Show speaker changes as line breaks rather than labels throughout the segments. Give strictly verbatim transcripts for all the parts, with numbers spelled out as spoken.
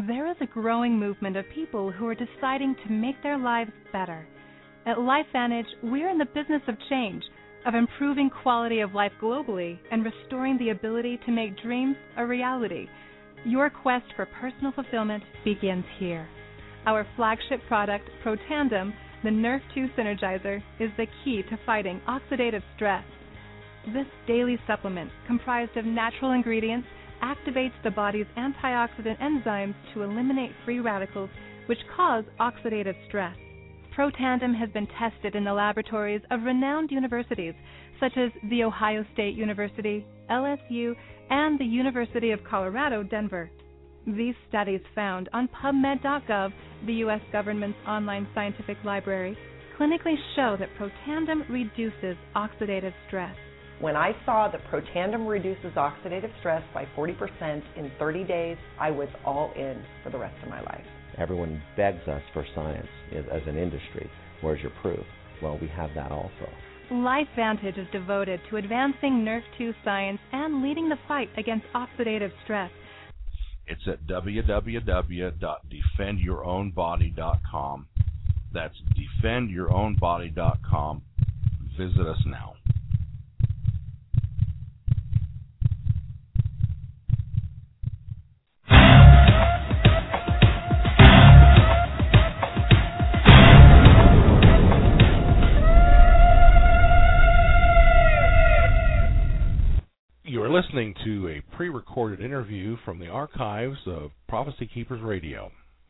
There is a growing movement of people who are deciding to make their lives better. At LifeVantage, we're in the business of change, of improving quality of life globally and restoring the ability to make dreams a reality. Your quest for personal fulfillment begins here. Our flagship product, Protandim, the Nerve two Synergizer, is the key to fighting oxidative stress. This daily supplement, comprised of natural ingredients, activates the body's antioxidant enzymes to eliminate free radicals which cause oxidative stress. Protandim has been tested in the laboratories of renowned universities such as The Ohio State University, L S U, and the University of Colorado, Denver. These studies found on PubMed dot gov, the U S government's online scientific library, clinically show that Protandim reduces oxidative stress.
When I saw that Protandim reduces oxidative stress by forty percent in thirty days, I was all in for the rest of my life.
Everyone begs us for science as an industry. Where's your proof? Well, we have that also.
LifeVantage is devoted to advancing Nerve two science and leading the fight against oxidative stress.
It's at w w w dot defend your own body dot com. That's defend your own body dot com. Visit us now. You are listening to a pre-recorded interview from the archives of Prophecy Keepers Radio.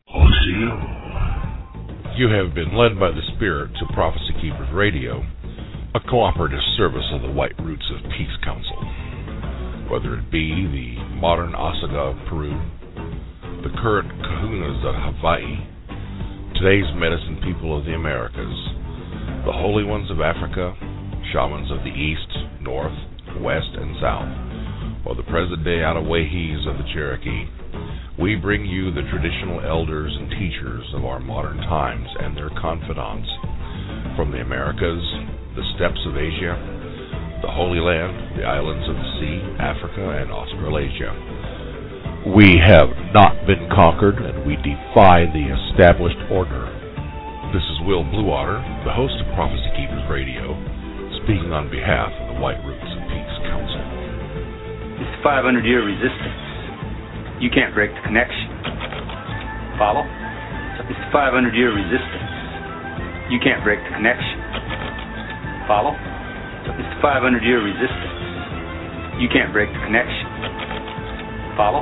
You have been led by the Spirit to Prophecy Keepers Radio, a cooperative service of the White Roots of Peace Council. Whether it be the modern Osaga of Peru, the current Kahunas of Hawaii, today's medicine people of the Americas, the Holy Ones of Africa, shamans of the East, North, West, and South, or the present-day Outaouais of the Cherokee, we bring you the traditional elders and teachers of our modern times and their confidants from the Americas, the steppes of Asia, the Holy Land, the islands of the sea, Africa, and Australasia. We have not been conquered, and we defy the established order. This is Will Bluewater, the host of Prophecy Keepers Radio, speaking on behalf of the White Roots of Peace Council.
It's five hundred year resistance. You can't break the connection. Follow? It's five hundred year resistance. You can't break the connection. Follow? It's five hundred year resistance. You can't break the connection. Follow?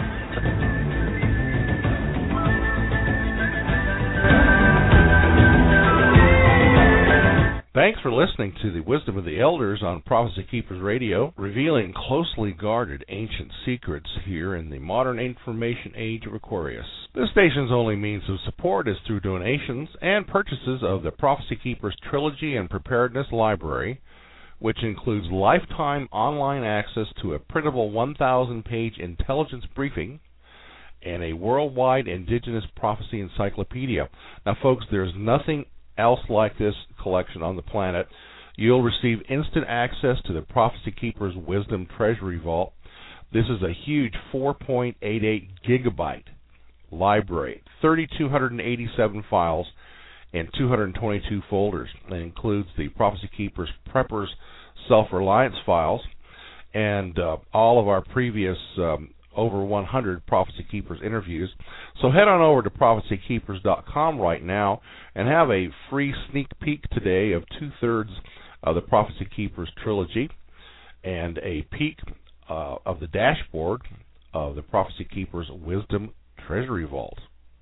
Thanks for listening to the Wisdom of the Elders on Prophecy Keepers Radio, revealing closely guarded ancient secrets here in the modern information age of Aquarius. This station's only means of support is through donations and purchases of the Prophecy Keepers Trilogy and Preparedness Library, which includes lifetime online access to a printable one thousand page intelligence briefing and a worldwide indigenous prophecy encyclopedia. Now, folks, there's nothing else like this collection on the planet. You'll receive instant access to the Prophecy Keepers Wisdom Treasury Vault. This is a huge four point eight eight gigabyte library, three thousand two hundred eighty-seven files, and two hundred twenty-two folders. It includes the Prophecy Keepers Preppers Self-Reliance files and uh, all of our previous um, over one hundred Prophecy Keepers interviews. So head on over to prophecy keepers dot com right now and have a free sneak peek today of two-thirds of the Prophecy Keepers trilogy and a peek uh, of the dashboard of the Prophecy Keepers Wisdom Treasury Vault.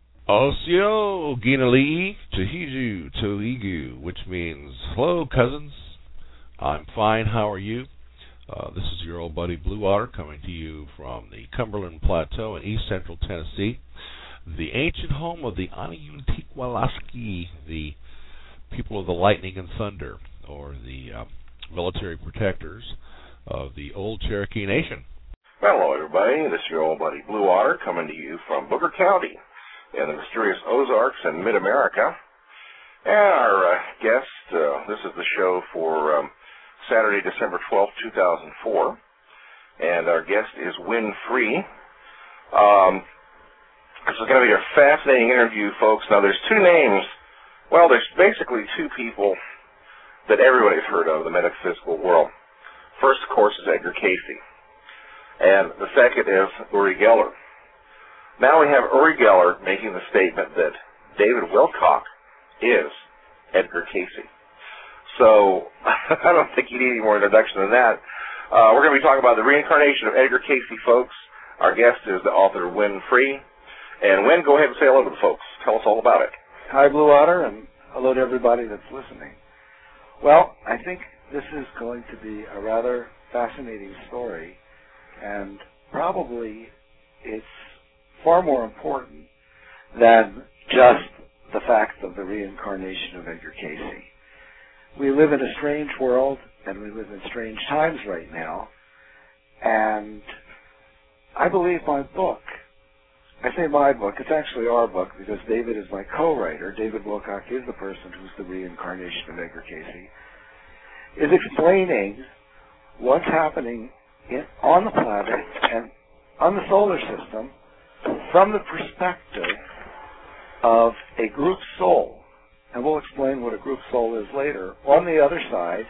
Osio Ginalii Tahiju Toigu, which means, hello cousins, I'm fine, how are you? Uh, this is your old buddy Bluewater coming to you from the Cumberland Plateau in east central Tennessee, the ancient home of the Aniuntiqualaski, the people of the lightning and thunder, or the uh, military protectors of the old Cherokee Nation.
Hello, everybody. This is your old buddy Bluewater coming to you from Booker County in the mysterious Ozarks in mid-America. And our uh, guest, uh, this is the show for Um, Saturday, December twelfth, two thousand four, and our guest is Win Free. Um, this is going to be a fascinating interview, folks. Now, there's two names. Well, there's basically two people that everybody's heard of in the metaphysical world. First, of course, is Edgar Cayce. And the second is Uri Geller. Now we have Uri Geller making the statement that David Wilcock is Edgar Cayce. So I don't think you need any more introduction than that. Uh, we're going to be talking about the reincarnation of Edgar Cayce, folks. Our guest is the author Win Free. And Win, go ahead and say hello to the folks. Tell us all about it.
Hi, Blue Otter, and hello to everybody that's listening. Well, I think this is going to be a rather fascinating story, and probably it's far more important than just the fact of the reincarnation of Edgar Cayce. We live in a strange world, and we live in strange times right now, and I believe my book, I say my book, it's actually our book because David is my co-writer. David Wilcock is the person who's the reincarnation of Edgar Cayce, is explaining what's happening in, on the planet and on the solar system from the perspective of a group soul. And we'll explain what a group soul is later, on the other side,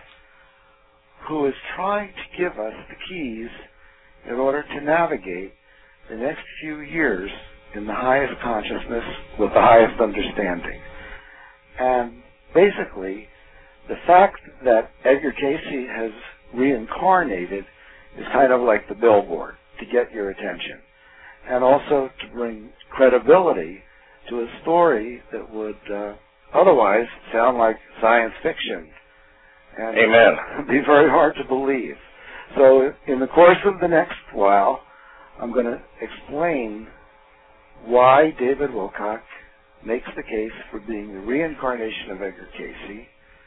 who is trying to give us the keys in order to navigate the next few years in the highest consciousness with the highest understanding. And basically, the fact that Edgar Cayce has reincarnated is kind of like the billboard to get your attention, and also to bring credibility to a story that would uh, otherwise sound like science fiction and
Amen.
be very hard to believe. So in the course of the next while, I'm going to explain why David Wilcock makes the case for being the reincarnation of Edgar Cayce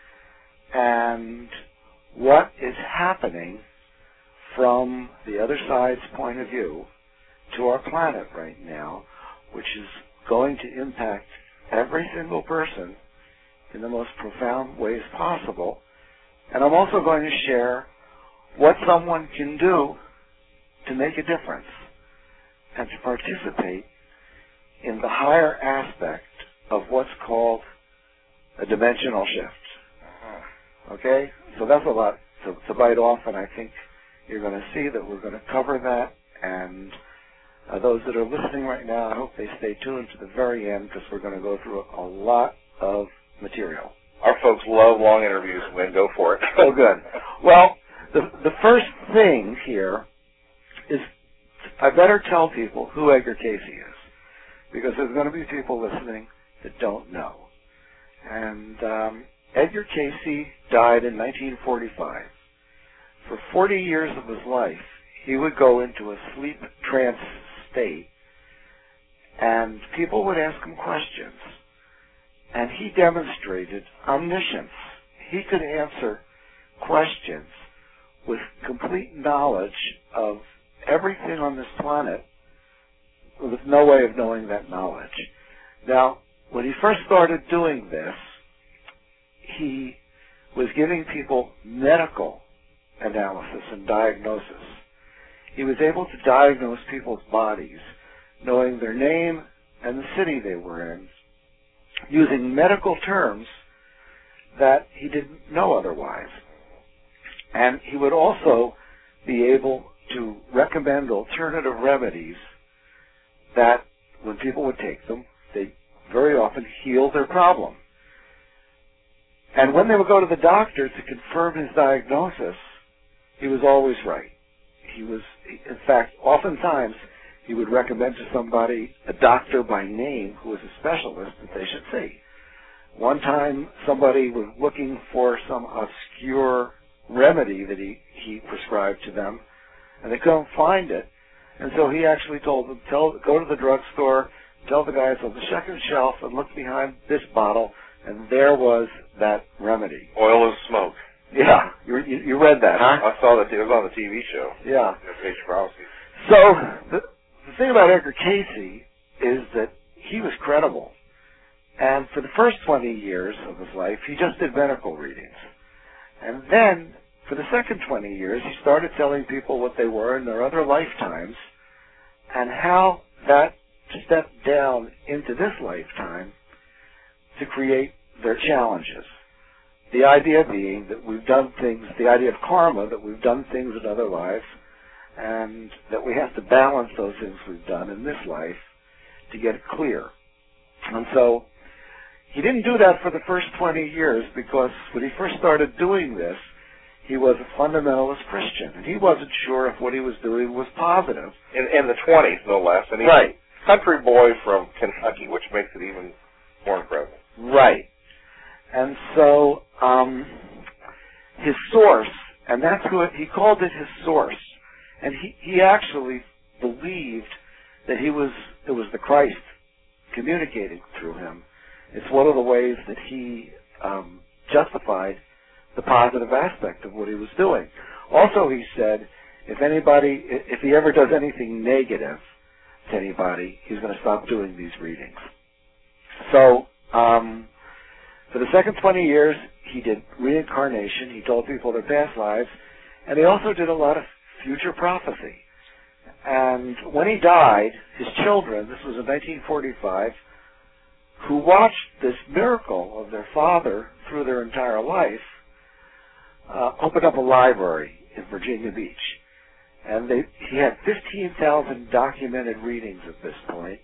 and what is happening from the other side's point of view to our planet right now, which is going to impact every single person in the most profound ways possible. And I'm also going to share what someone can do to make a difference and to participate in the higher aspect of what's called a dimensional shift. Okay? So that's a lot to, to bite off, and I think you're going to see that we're going to cover that. And uh, those that are listening right now, I hope they stay tuned to the very end because we're going to go through a, a lot of material.
Our folks love long interviews. Win, go for it.
Oh, good. Well, the the first thing here is I better tell people who Edgar Cayce is, because there's going to be people listening that don't know. And um, Edgar Cayce died in nineteen forty-five. For forty years of his life, he would go into a sleep trance state, and people would ask him questions. And he demonstrated omniscience. He could answer questions with complete knowledge of everything on this planet with no way of knowing that knowledge. Now, when he first started doing this, he was giving people medical analysis and diagnosis. He was able to diagnose people's bodies, knowing their name and the city they were in, using medical terms that he didn't know otherwise. And he would also be able to recommend alternative remedies that, when people would take them, they very often heal their problem. And when they would go to the doctor to confirm his diagnosis, he was always right. He was, in fact, oftentimes he would recommend to somebody a doctor by name who was a specialist that they should see. One time, somebody was looking for some obscure remedy that he, he prescribed to them, and they couldn't find it. And so he actually told them, tell, go to the drugstore, tell the guy it's on the second shelf, and look behind this bottle, and there was that remedy.
Oil is smoke.
Yeah, you, you, you read that, huh?
I saw that. It was on the T V show.
Yeah.
Page Prophecy.
So the, the thing about Edgar Cayce is that he was credible. And for the first twenty years of his life, he just did medical readings. And then, for the second twenty years, he started telling people what they were in their other lifetimes and how that step down into this lifetime to create their challenges. The idea being that we've done things, the idea of karma, that we've done things in other lives, and that we have to balance those things we've done in this life to get it clear. And so he didn't do that for the first twenty years because when he first started doing this, he was a fundamentalist Christian, and he wasn't sure if what he was doing was positive.
In, in the twenties, no less. And he's
right.
a country boy from Kentucky, which makes it even more incredible.
Right. And so um, his source, and that's what he called it, his source. And he, he actually believed that he was it was the Christ communicating through him. It's one of the ways that he um, justified the positive aspect of what he was doing. Also, he said, if anybody, if he ever does anything negative to anybody, he's going to stop doing these readings. So, um, for the second twenty years, he did reincarnation. He told people their past lives, and he also did a lot of future prophecy. And when he died, his children, this was in nineteen forty-five, who watched this miracle of their father through their entire life, uh, opened up a library in Virginia Beach. And they, he had fifteen thousand documented readings at this point.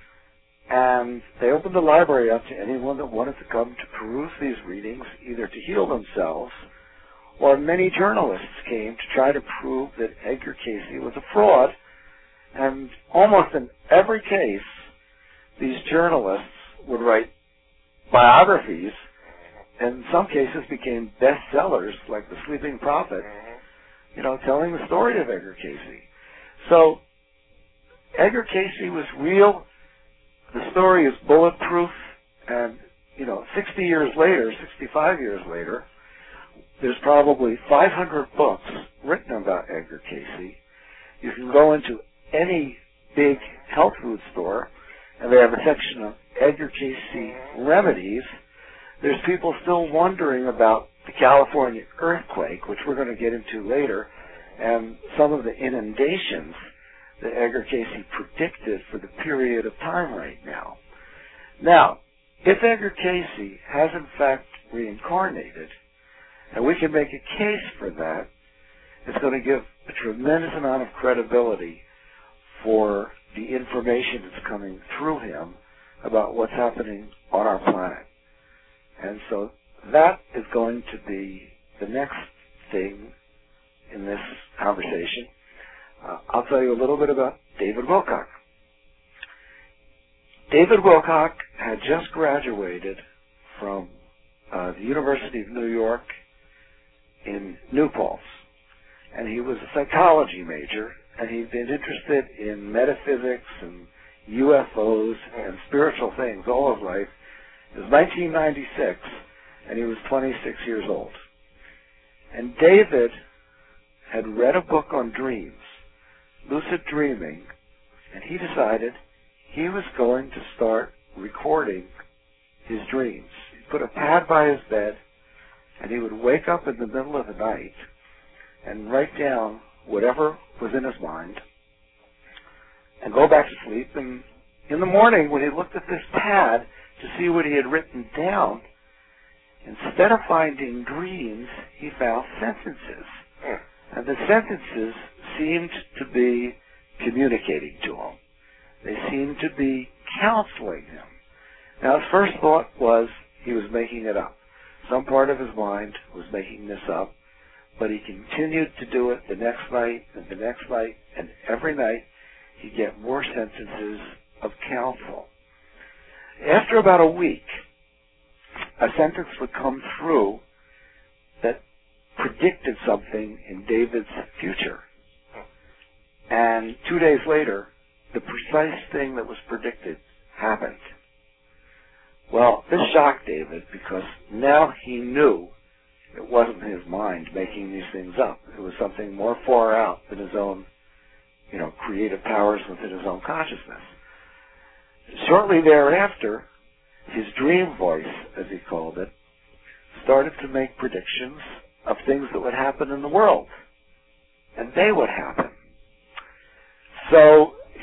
And they opened the library up to anyone that wanted to come to peruse these readings, either to heal themselves, or many journalists came to try to prove that Edgar Cayce was a fraud. And almost in every case, these journalists would write biographies, and in some cases became bestsellers, like The Sleeping Prophet, you know, telling the story of Edgar Cayce. So, Edgar Cayce was real. The story is bulletproof, and, you know, sixty years later, sixty-five years later, there's probably five hundred books written about Edgar Cayce. You can go into any big health food store, and they have a section of Edgar Cayce remedies. There's people still wondering about the California earthquake, which we're going to get into later, and some of the inundations that Edgar Cayce predicted for the period of time right now. Now, if Edgar Cayce has in fact reincarnated, and we can make a case for that, it's going to give a tremendous amount of credibility for the information that's coming through him about what's happening on our planet. And so that is going to be the next thing in this conversation. Uh, I'll tell you a little bit about David Wilcock. David Wilcock had just graduated from uh, the University of New York in New Paltz, and he was a psychology major, and he'd been interested in metaphysics and U F Os and spiritual things all his life. It was nineteen ninety-six, and he was twenty-six years old. And David had read a book on dreams, lucid dreaming, and he decided he was going to start recording his dreams. He put a pad by his bed, and he would wake up in the middle of the night and write down whatever was in his mind and go back to sleep. And in the morning, when he looked at this pad to see what he had written down, instead of finding dreams, he found sentences. And the sentences seemed to be communicating to him. They seemed to be counseling him. Now, his first thought was he was making it up. Some part of his mind was making this up, but he continued to do it the next night and the next night, and every night he'd get more sentences of counsel. After about a week, a sentence would come through that predicted something in David's future. And two days later, the precise thing that was predicted happened. Well, this shocked David because now he knew it wasn't his mind making these things up. It was something more far out than his own, you know, creative powers within his own consciousness. Shortly thereafter, his dream voice, as he called it, started to make predictions of things that would happen in the world. And they would happen. So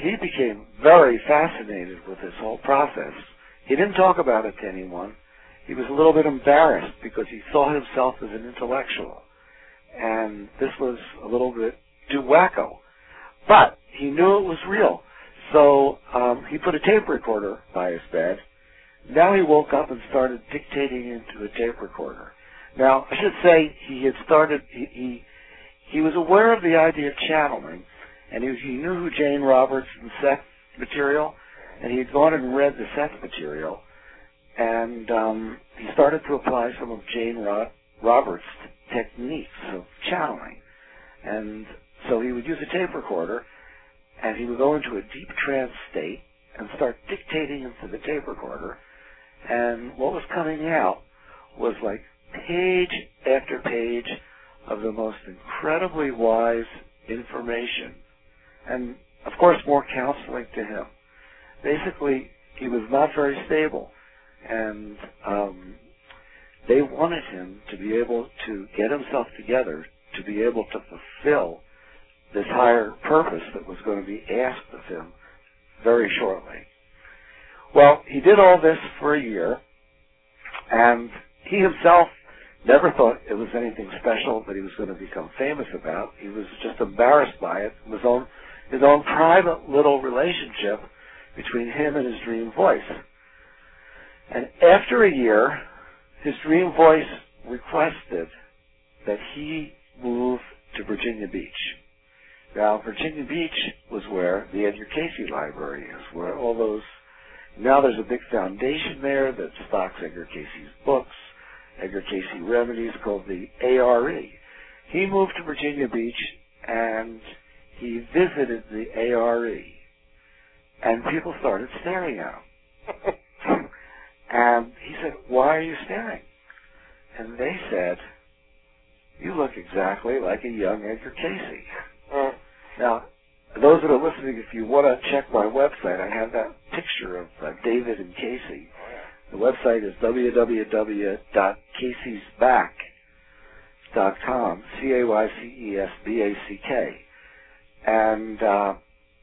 he became very fascinated with this whole process. He didn't talk about it to anyone. He was a little bit embarrassed because he saw himself as an intellectual. And this was a little bit too wacko. But he knew it was real. So um, he put a tape recorder by his bed. Now he woke up and started dictating into a tape recorder. Now, I should say he had started, he he, he was aware of the idea of channeling, and he, he knew who Jane Roberts and Seth material, and he had gone and read the Seth material, and um, he started to apply some of Jane Ro- Roberts' techniques of channeling. And so he would use a tape recorder, and he would go into a deep trance state and start dictating into the tape recorder, and what was coming out was like page after page of the most incredibly wise information, and of course more counseling to him. Basically, he was not very stable, and um, they wanted him to be able to get himself together to be able to fulfill this higher purpose that was going to be asked of him very shortly. Well, he did all this for a year, and he himself never thought it was anything special that he was going to become famous about. He was just embarrassed by it, his own, his own private little relationship between him and his dream voice. And after a year, his dream voice requested that he move to Virginia Beach. Now, Virginia Beach was where the Edgar Cayce Library is, where all those, now there's a big foundation there that stocks Edgar Cayce's books, Edgar Cayce Remedies, called the A R E. He moved to Virginia Beach, and he visited the A R E, and people started staring at him. And he said, "Why are you staring?" And they said, "You look exactly like a young Edgar Cayce." Uh, now, those that are listening, if you want to check my website, I have that picture of uh, David and Cayce. The website is w w w dot caseys back dot com, C A Y C E S B A C K. And uh,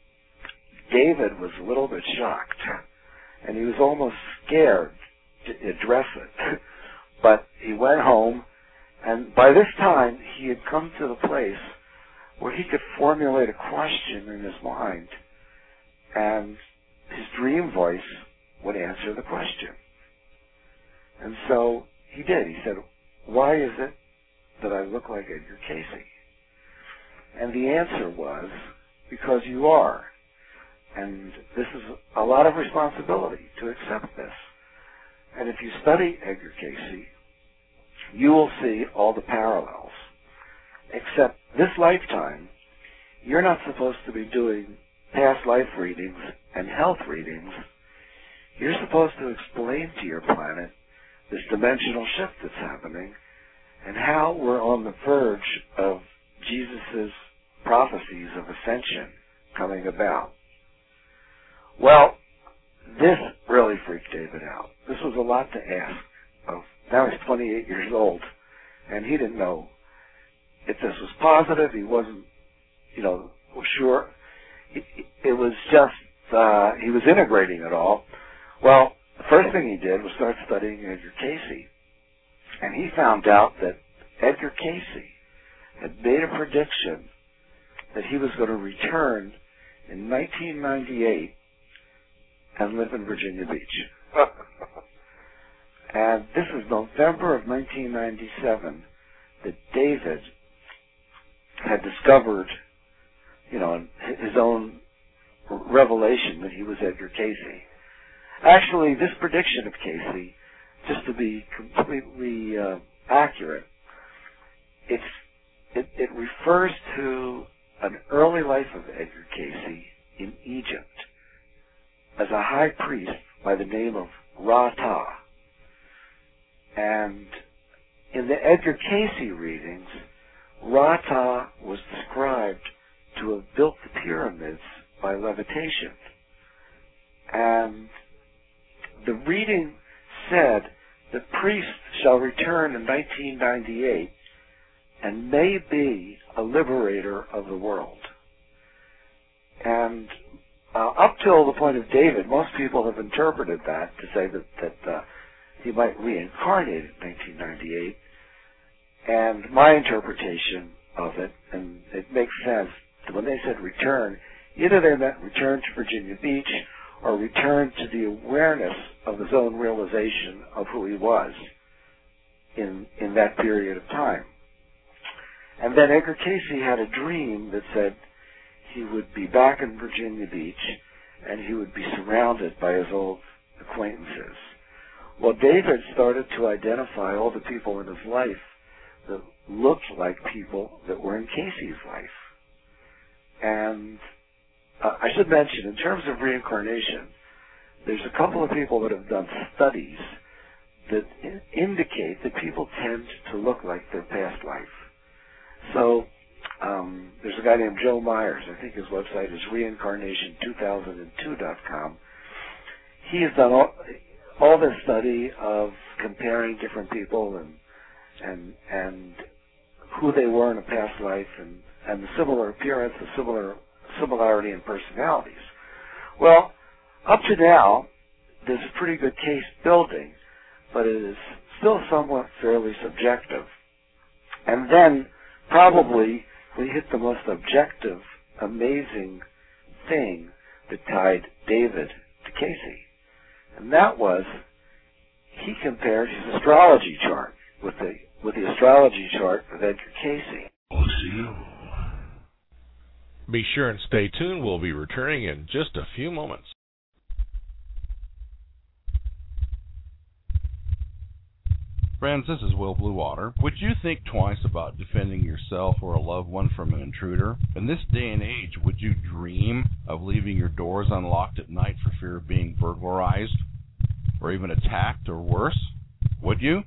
David was a little bit shocked, and he was almost scared to address it. But he went home, and by this time, he had come to the place where he could formulate a question in his mind, and his dream voice would answer the question. And so he did. He said, "Why is it that I look like Edgar Cayce?" And the answer was, "Because you are." And this is a lot of responsibility to accept this. And if you study Edgar Cayce, you will see all the parallels. Except this lifetime, you're not supposed to be doing past life readings and health readings. You're supposed to explain to your planet this dimensional shift that's happening and how we're on the verge of Jesus' prophecies of ascension coming about. Well, this really freaked David out. This was a lot to ask of. Now he's twenty-eight years old, and he didn't know if this was positive. He wasn't, you know, sure. It, it was just, uh, he was integrating it all. Well, the first thing he did was start studying Edgar Cayce, and he found out that Edgar Cayce had made a prediction that he was going to return in nineteen ninety-eight and live in Virginia Beach. And this is November of nineteen ninety-seven that David had discovered, you know, his own revelation that he was Edgar Cayce. Actually, this prediction of Cayce, just to be completely uh, accurate, it's, it, it refers to an early life of Edgar Cayce in Egypt as a high priest by the name of Ra-Ta. And in the Edgar Cayce readings, Ra-Ta was described to have built the pyramids by levitation. And the reading said, "The priest shall return in nineteen ninety-eight and may be a liberator of the world." And uh, up till the point of David, most people have interpreted that to say that, that uh, he might reincarnate in nineteen ninety-eight. And my interpretation of it, and it makes sense, when they said return, either they meant return to Virginia Beach or return to the awareness of his own realization of who he was in in that period of time. And then Edgar Cayce had a dream that said he would be back in Virginia Beach and he would be surrounded by his old acquaintances. Well, David started to identify all the people in his life that looked like people that were in Cayce's life. And uh, I should mention, in terms of reincarnation, there's a couple of people that have done studies that in- indicate that people tend to look like their past life. So um, there's a guy named Joe Myers. I think his website is reincarnation two thousand two dot com. He has done all, all this study of comparing different people and and and who they were in a past life and, and the similar appearance, the similar similarity in personalities. Well, up to now, there's a pretty good case building, but it is still somewhat fairly subjective. And then, probably, we hit the most objective, amazing thing that tied David to Cayce. And that was, he compared his astrology chart with the with the astrology chart of Edgar Cayce.
Be sure and stay tuned. We'll be returning in just a few moments. Friends, this is Will Bluewater. Would you think twice about defending yourself or a loved one from an intruder? In this day and age, would you dream of leaving your doors unlocked at night for fear of being burglarized or even attacked or worse? Would you?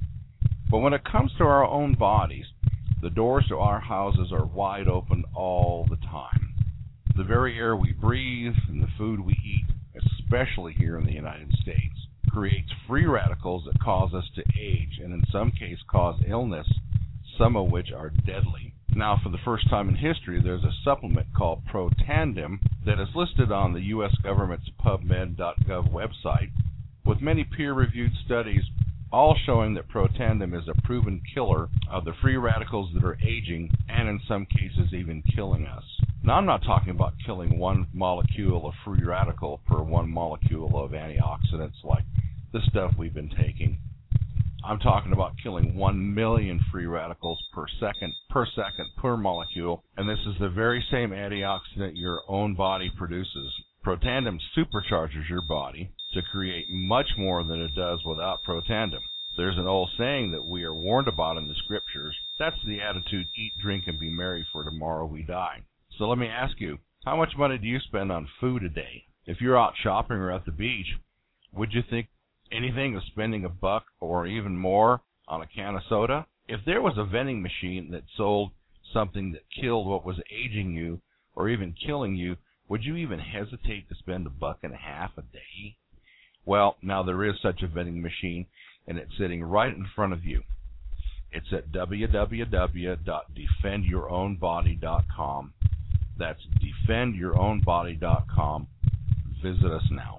But when it comes to our own bodies, the doors to our houses are wide open all the time. The very air we breathe and the food we eat, especially here in the United States, creates free radicals that cause us to age and in some cases cause illness, some of which are deadly. Now, for the first time in history, there's a supplement called Protandim that is listed on the U S government's PubMed dot gov website with many peer-reviewed studies all showing that Protandim is a proven killer of the free radicals that are aging and in some cases even killing us. Now, I'm not talking about killing one molecule of free radical per one molecule of antioxidants like the stuff we've been taking. I'm talking about killing one million free radicals per second, per second, per molecule, and this is the very same antioxidant your own body produces. Protandim supercharges your body to create much more than it does without Protandim. There's an old saying that we are warned about in the scriptures. That's the attitude, eat, drink, and be merry, for tomorrow we die. So let me ask you, how much money do you spend on food a day? If you're out shopping or at the beach, would you think anything of spending a buck or even more on a can of soda? If there was a vending machine that sold something that killed what was aging you or even killing you, would you even hesitate to spend a buck and a half a day? Well, now there is such a vending machine, and it's sitting right in front of you. It's at w w w dot defend your own body dot com. That's defend your own body dot com. Visit us now.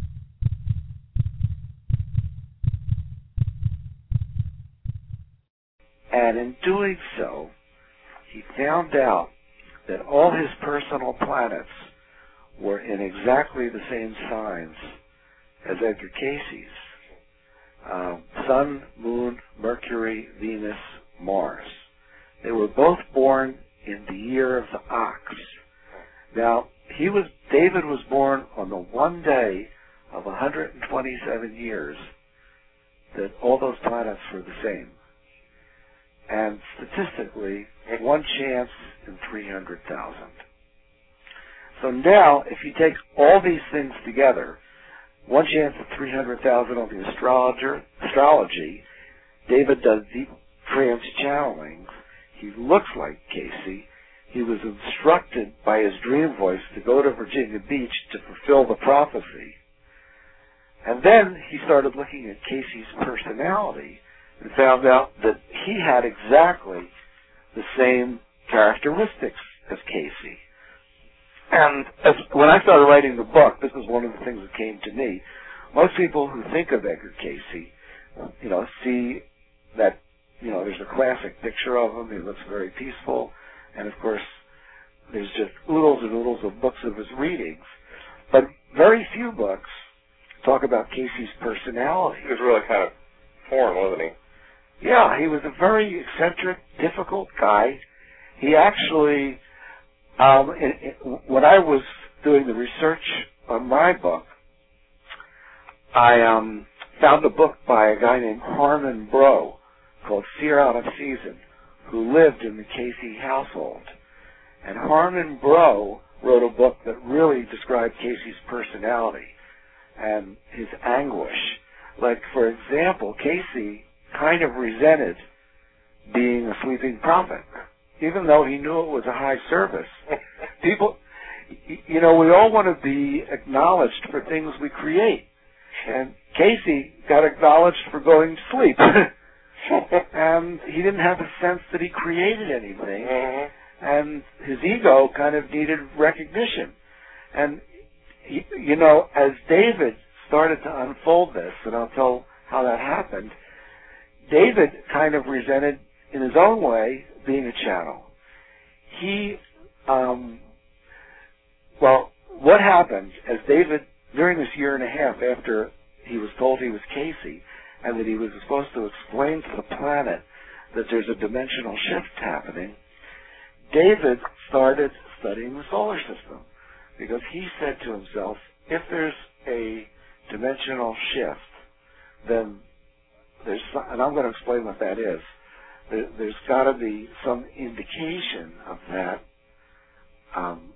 And in doing so, he found out that all his personal planets were in exactly the same signs as Edgar Cayce's. Uh, Sun, Moon, Mercury, Venus, Mars. They were both born in the year of the ox. Now, he was David was born on the one day of one hundred twenty-seven years that all those planets were the same. And statistically, one chance in three hundred thousand. So now, if you take all these things together, one chance in three hundred thousand on the astrologer, astrology, David does deep trance channelings. He looks like Cayce. He was instructed by his dream voice to go to Virginia Beach to fulfill the prophecy. And then he started looking at Cayce's personality and found out that he had exactly the same characteristics as Cayce. And as, when I started writing the book, this is one of the things that came to me. Most people who think of Edgar Cayce, you know, see that, you know, there's a classic picture of him. He looks very peaceful. And, of course, there's just oodles and oodles of books of his readings. But very few books talk about Cayce's personality.
He was really kind of foreign, wasn't he?
Yeah, he was a very eccentric, difficult guy. He actually, um, in, in, when I was doing the research on my book, I um, found a book by a guy named Harmon Brough called Fear Out of Season, who lived in the Cayce household. And Harmon Brough wrote a book that really described Cayce's personality and his anguish. Like, for example, Cayce kind of resented being a sleeping prophet, even though he knew it was a high service. People, you know, we all want to be acknowledged for things we create. And Cayce got acknowledged for going to sleep. And he didn't have a sense that he created anything.
Mm-hmm.
And his ego kind of needed recognition. And, he, you know, as David started to unfold this, and I'll tell how that happened, David kind of resented, in his own way, being a channel. He, um, well, what happened as David, during this year and a half after he was told he was Cayce, and that he was supposed to explain to the planet that there's a dimensional shift happening, David started studying the solar system, because he said to himself, if there's a dimensional shift, then there's, and I'm going to explain what that is, there, there's got to be some indication of that um,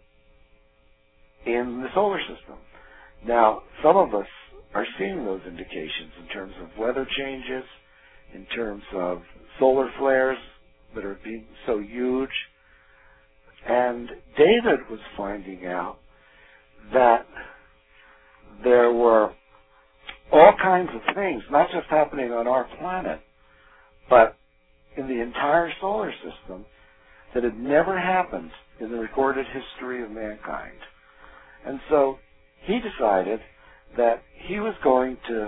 in the solar system. Now, some of us are seeing those indications in terms of weather changes, in terms of solar flares that are being so huge. And David was finding out that there were all kinds of things, not just happening on our planet, but in the entire solar system, that had never happened in the recorded history of mankind. And so he decided that he was going to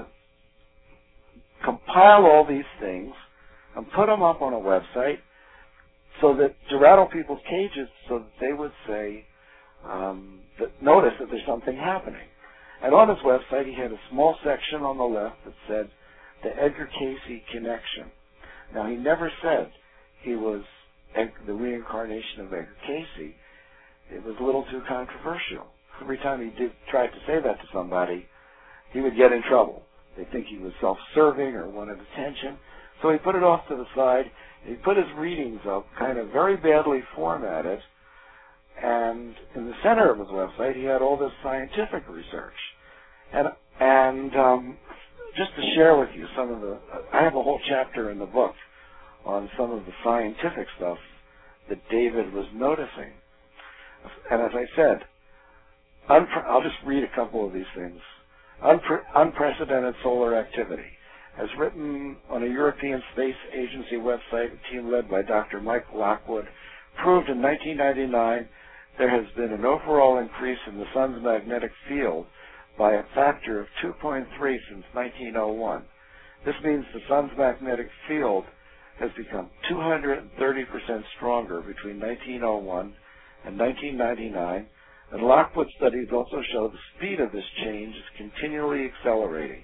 compile all these things and put them up on a website so that to rattle people's cages, so that they would say, um, that notice that there's something happening. And on his website, he had a small section on the left that said, the Edgar Cayce Connection. Now, he never said he was the reincarnation of Edgar Cayce. It was a little too controversial. Every time he did try to say that to somebody, he would get in trouble. They'd think he was self-serving or wanted attention. So he put it off to the side. He put his readings up, kind of very badly formatted, and in the center of his website, he had all this scientific research. And and um, just to share with you some of the, I have a whole chapter in the book on some of the scientific stuff that David was noticing. And as I said, unpre- I'll just read a couple of these things. Unpre- unprecedented solar activity. As written on a European Space Agency website, a team led by Doctor Mike Lockwood, proved in nineteen ninety-nine there has been an overall increase in the sun's magnetic field by a factor of two point three since nineteen oh one. This means the sun's magnetic field has become two hundred thirty percent stronger between nineteen oh one and nineteen ninety-nine, and Lockwood studies also show the speed of this change is continually accelerating.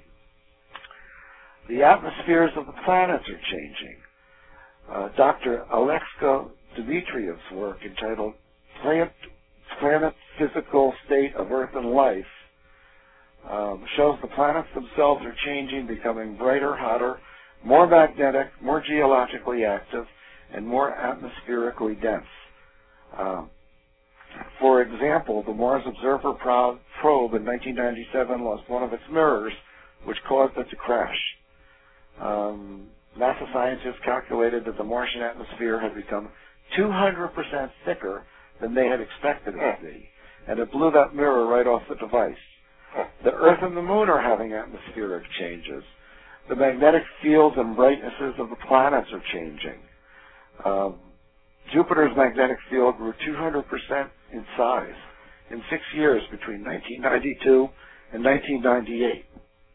The atmospheres of the planets are changing. Uh, Doctor Alexko Dmitriev's work entitled Planet, Planet Physical State of Earth and Life um, shows the planets themselves are changing, becoming brighter, hotter, more magnetic, more geologically active, and more atmospherically dense. Um, for example, the Mars Observer probe in nineteen ninety-seven lost one of its mirrors, which caused it to crash. Um, NASA scientists calculated that the Martian atmosphere had become two hundred percent thicker than they had expected it to be, and it blew that mirror right off the device. The Earth and the Moon are having atmospheric changes. The magnetic fields and brightnesses of the planets are changing. Um, Jupiter's magnetic field grew two hundred percent in size in six years between nineteen ninety-two and nineteen ninety-eight.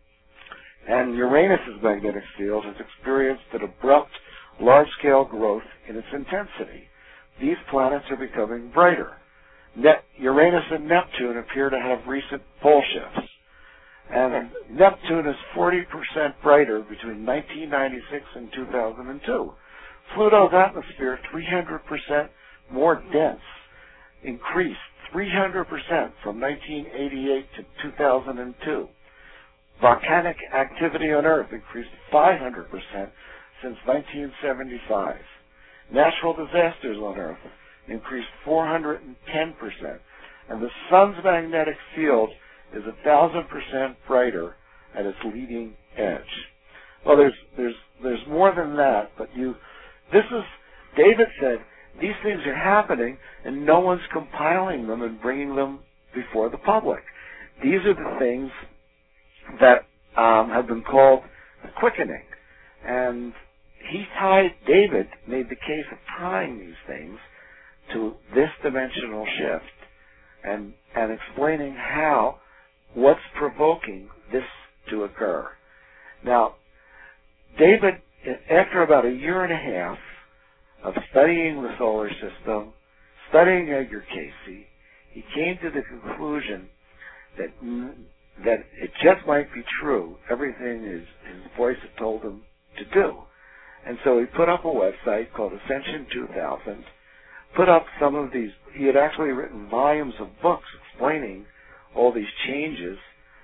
And Uranus's magnetic field has experienced an abrupt, large-scale growth in its intensity. These planets are becoming brighter. Net, Uranus and Neptune appear to have recent pole shifts. And Neptune is forty percent brighter between nineteen ninety-six and two thousand two. Pluto's atmosphere, three hundred percent more dense, increased three hundred percent from nineteen eighty-eight to two thousand two. Volcanic activity on Earth increased five hundred percent since nineteen seventy-five. Natural disasters on Earth increased four hundred ten percent. And the sun's magnetic field is one thousand percent brighter at its leading edge. Well, there's there's there's more than that, but you, this is, David said, these things are happening and no one's compiling them and bringing them before the public. These are the things that um, have been called the quickening. And he tied, David made the case of tying these things to this dimensional shift and, and explaining how, what's provoking this to occur. Now, David, after about a year and a half of studying the solar system, studying Edgar Cayce, he came to the conclusion that that it just might be true, everything his, his voice had told him to do. And so he put up a website called Ascension two thousand, put up some of these, he had actually written volumes of books explaining all these changes,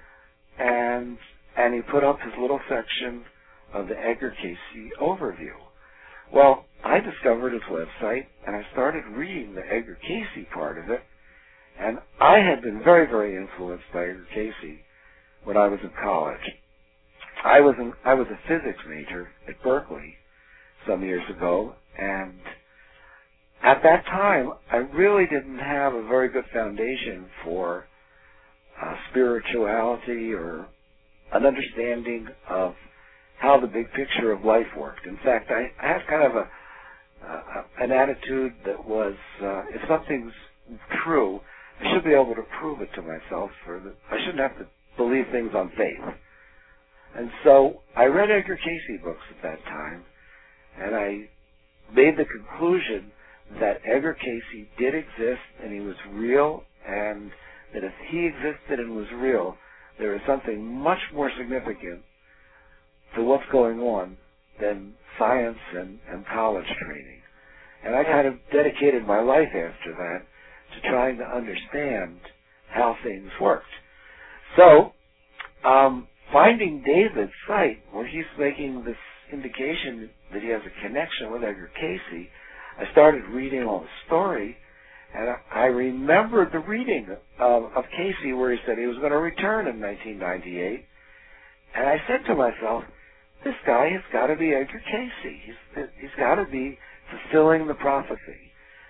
and and he put up his little section of the Edgar Cayce overview. Well, I discovered his website, and I started reading the Edgar Cayce part of it, and I had been very, very influenced by Edgar Cayce when I was in college. I was in, I was a physics major at Berkeley some years ago, and at that time, I really didn't have a very good foundation for uh, spirituality or an understanding of how the big picture of life worked. In fact, I, I had kind of a uh, an attitude that was, uh, if something's true, I should be able to prove it to myself. For the, I shouldn't have to believe things on faith. And so I read Edgar Cayce books at that time, and I made the conclusion that Edgar Cayce did exist, and he was real, and that if he existed and was real, there was something much more significant to what's going on than science and, and college training. And I kind of dedicated my life after that to trying to understand how things worked. So, um, finding David's site where he's making this indication that he has a connection with Edgar Cayce, I started reading all the story, and I, I remembered the reading of, of Cayce where he said he was going to return in nineteen ninety-eight, and I said to myself, this guy has got to be Edgar Cayce. He's, he's got to be fulfilling the prophecy.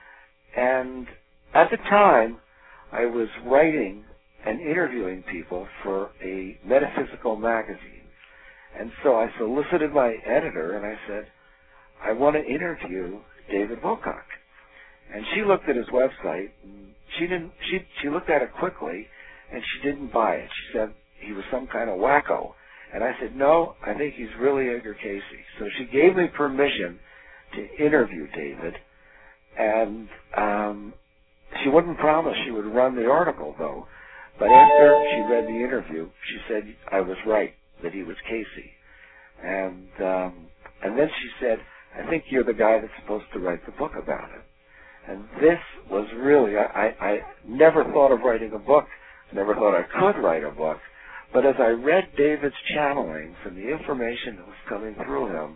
And at the time, I was writing and interviewing people for a metaphysical magazine. And so I solicited my editor and I said, I want to interview David Wilcock. And she looked at his website and she didn't she she looked at it quickly and she didn't buy it. She said he was some kind of wacko. And I said, no, I think he's really Edgar Cayce. So she gave me permission to interview David, and um, she wouldn't promise she would run the article, though. But after she read the interview, she said I was right, that he was Cayce. And um, and then she said, I think you're the guy that's supposed to write the book about it. And this was really, I, I, I never thought of writing a book, never thought I could write a book. But as I read David's channelings and the information that was coming through him,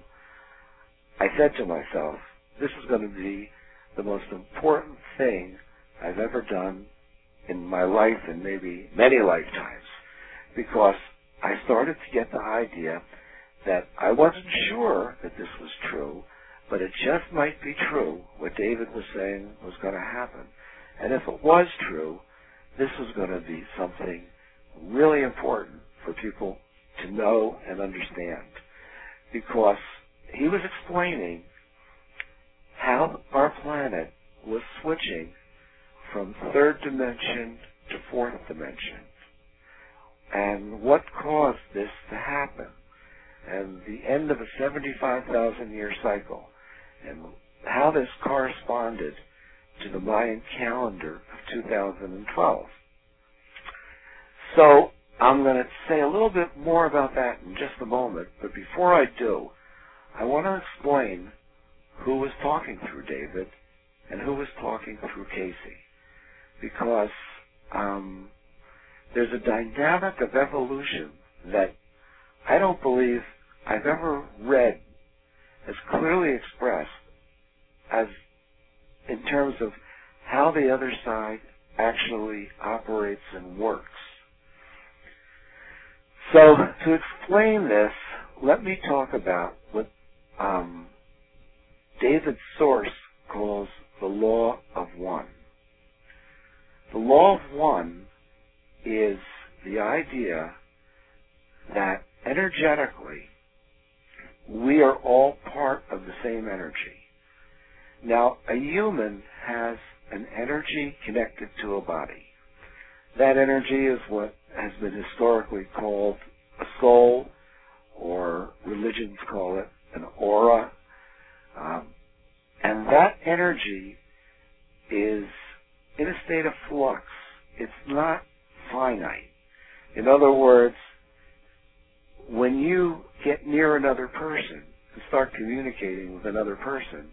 I said to myself, this is going to be the most important thing I've ever done in my life and maybe many lifetimes, because I started to get the idea that I wasn't sure that this was true, but it just might be true what David was saying was going to happen. And if it was true, this was going to be something really important for people to know and understand, because he was explaining how our planet was switching from third dimension to fourth dimension, and what caused this to happen, and the end of a seventy-five thousand year cycle, and how this corresponded to the Mayan calendar of two thousand twelve. So I'm going to say a little bit more about that in just a moment, but before I do, I want to explain who was talking through David and who was talking through Casey, because um, there's a dynamic of evolution that I don't believe I've ever read as clearly expressed as in terms of how the other side actually operates and works. So to explain this, let me talk about what um, David's source calls the law of one. The law of one is the idea that energetically we are all part of the same energy. Now, a human has an energy connected to a body. That energy is what has been historically called a soul, or religions call it an aura. Um, and that energy is in a state of flux. It's not finite. In other words, when you get near another person and start communicating with another person,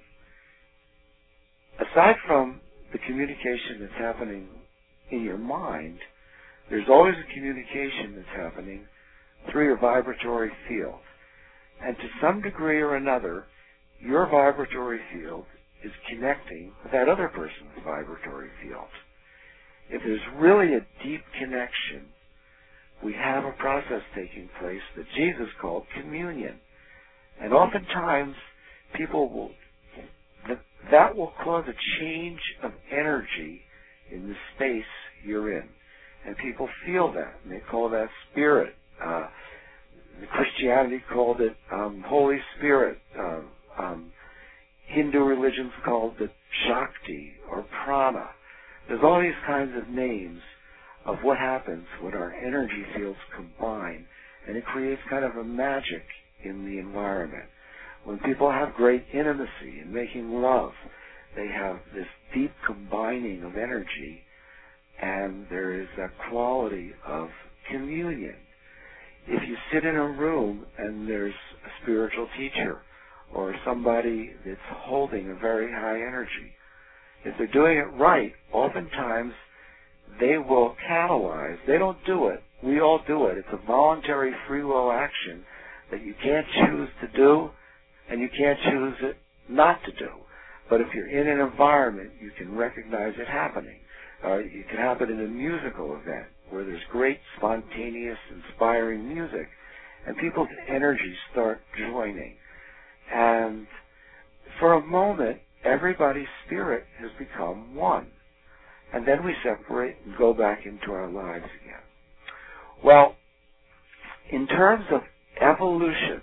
aside from the communication that's happening in your mind, there's always a communication that's happening through your vibratory field. And to some degree or another, your vibratory field is connecting with that other person's vibratory field. If there's really a deep connection, we have a process taking place that Jesus called communion. And oftentimes, people will, that, that will cause a change of energy in the space you're in. And people feel that, and they call that spirit. Uh, Christianity called it um, Holy Spirit. Uh, um, Hindu religions called it Shakti or Prana. There's all these kinds of names of what happens when our energy fields combine, and it creates kind of a magic in the environment. When people have great intimacy and making love, they have this deep combining of energy, and there is that quality of communion. If you sit in a room and there's a spiritual teacher or somebody that's holding a very high energy, if they're doing it right, oftentimes they will catalyze. They don't do it. We all do it. It's a voluntary free will action that you can't choose to do and you can't choose it not to do. But if you're in an environment, you can recognize it happening. Uh, it can happen in a musical event where there's great, spontaneous, inspiring music, and people's energies start joining. And for a moment, everybody's spirit has become one. And then we separate and go back into our lives again. Well, in terms of evolution,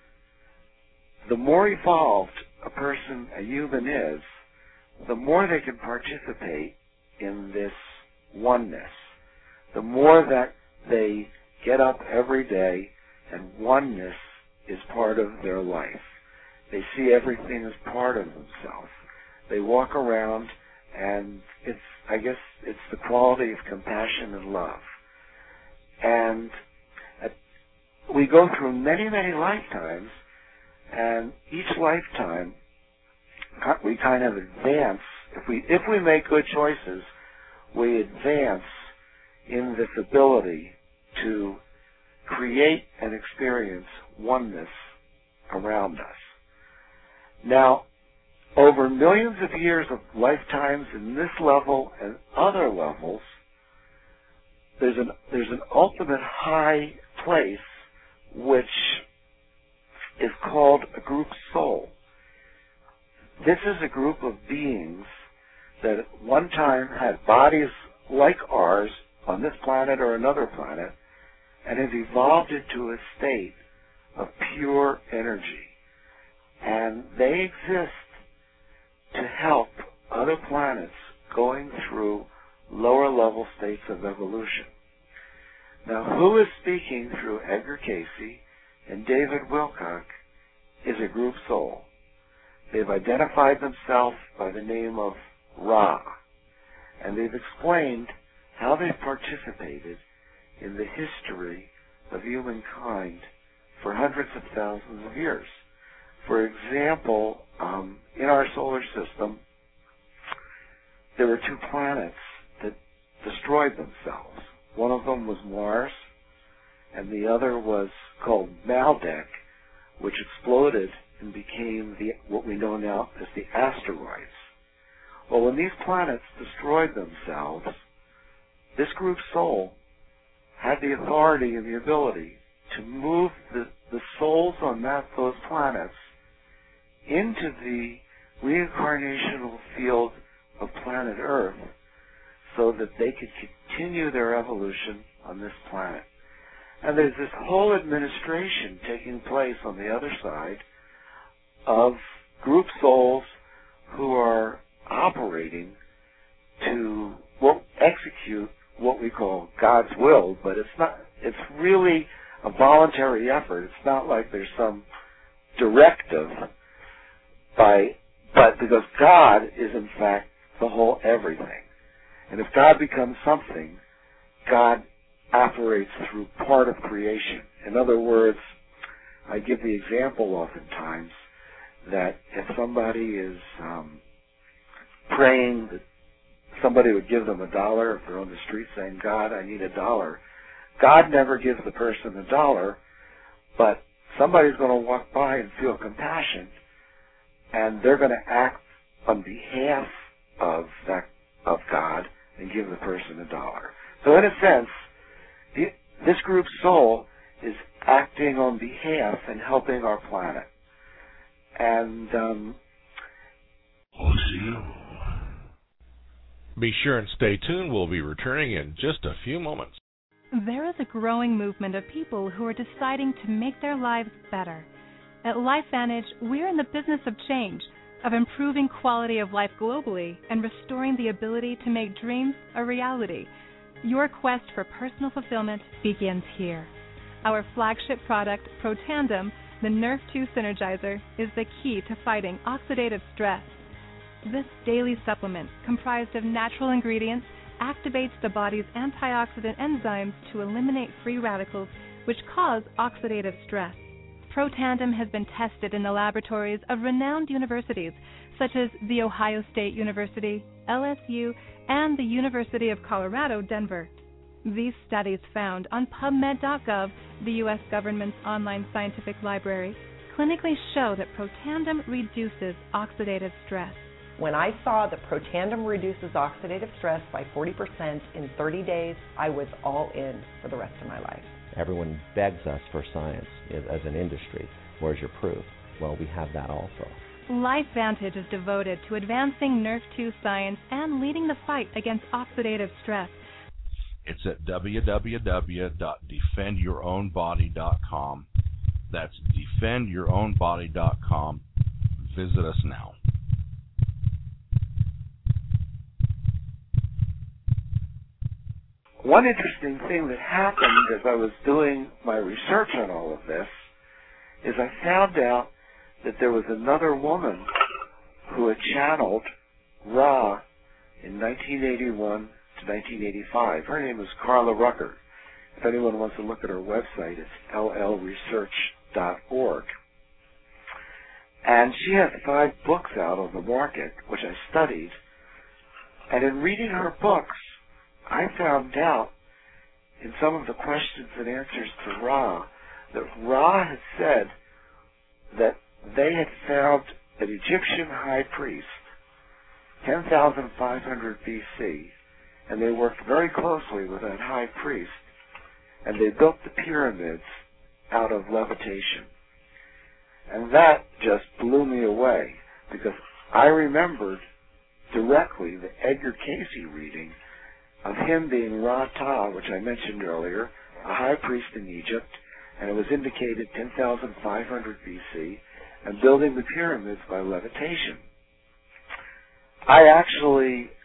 the more evolved a person, a human is, the more they can participate in this oneness. The more that they get up every day and oneness is part of their life. They see everything as part of themselves. They walk around and it's, I guess, it's the quality of compassion and love. And we go through many, many lifetimes, and each lifetime we kind of advance. If we if we make good choices, we advance in this ability to create and experience oneness around us. Now, over millions of years of lifetimes in this level and other levels, there's an there's an ultimate high place which is called a group soul. This is a group of beings that at one time had bodies like ours on this planet or another planet and have evolved into a state of pure energy. And they exist to help other planets going through lower level states of evolution. Now, who is speaking through Edgar Cayce and David Wilcock is a group soul. They've identified themselves by the name of Ra, and they've explained how they've participated in the history of humankind for hundreds of thousands of years. For example, um, in our solar system, there were two planets that destroyed themselves. One of them was Mars, and the other was called Maldek, which exploded and became the what we know now as the asteroids. Well, when these planets destroyed themselves, this group soul had the authority and the ability to move the, the souls on that those planets into the reincarnational field of planet Earth so that they could continue their evolution on this planet. And there's this whole administration taking place on the other side of group souls who are operating to well, execute what we call God's will, but it's not, it's really a voluntary effort. It's not like there's some directive by, but because God is in fact the whole everything. And if God becomes something, God operates through part of creation. In other words, I give the example oftentimes that if somebody is um, praying that somebody would give them a dollar, if they're on the street saying, God, I need a dollar, God never gives the person a dollar, but somebody's going to walk by and feel compassion, and they're going to act on behalf of that of God and give the person a dollar. So in a sense, the, this group soul is acting on behalf and helping our planet. And um,
be sure and stay tuned. We'll be returning in just a few moments.
There is a growing movement of people who are deciding to make their lives better. At LifeVantage, we're in the business of change, of improving quality of life globally and restoring the ability to make dreams a reality. Your quest for personal fulfillment begins here. Our flagship product, Protandim, the Nerve two Synergizer, is the key to fighting oxidative stress. This daily supplement, comprised of natural ingredients, activates the body's antioxidant enzymes to eliminate free radicals which cause oxidative stress. Protandim has been tested in the laboratories of renowned universities such as The Ohio State University, L S U, and the University of Colorado, Denver. These studies found on PubMed dot gov, the U S government's online scientific library, clinically show that Protandim reduces oxidative stress.
When I saw that Protandim reduces oxidative stress by forty percent in thirty days, I was all in for the rest of my life.
Everyone begs us for science as an industry. Where's your proof? Well, we have that also.
LifeVantage is devoted to advancing Nerve two science and leading the fight against oxidative stress.
It's at w w w dot defend your own body dot com. That's defend your own body dot com. Visit us now.
One interesting thing that happened as I was doing my research on all of this is I found out that there was another woman who had channeled Ra in nineteen eighty-one to nineteen eighty-five. Her name is Carla Rucker. If anyone wants to look at her website, it's l l research dot org. And she has five books out on the market, which I studied. And in reading her books, I found out in some of the questions and answers to Ra that Ra had said that they had found an Egyptian high priest ten thousand five hundred B C, and they worked very closely with that high priest, and they built the pyramids out of levitation. And that just blew me away, because I remembered directly the Edgar Cayce reading of him being Ra-Ta, which I mentioned earlier, a high priest in Egypt, and it was indicated ten thousand five hundred B C, and building the pyramids by levitation. I actually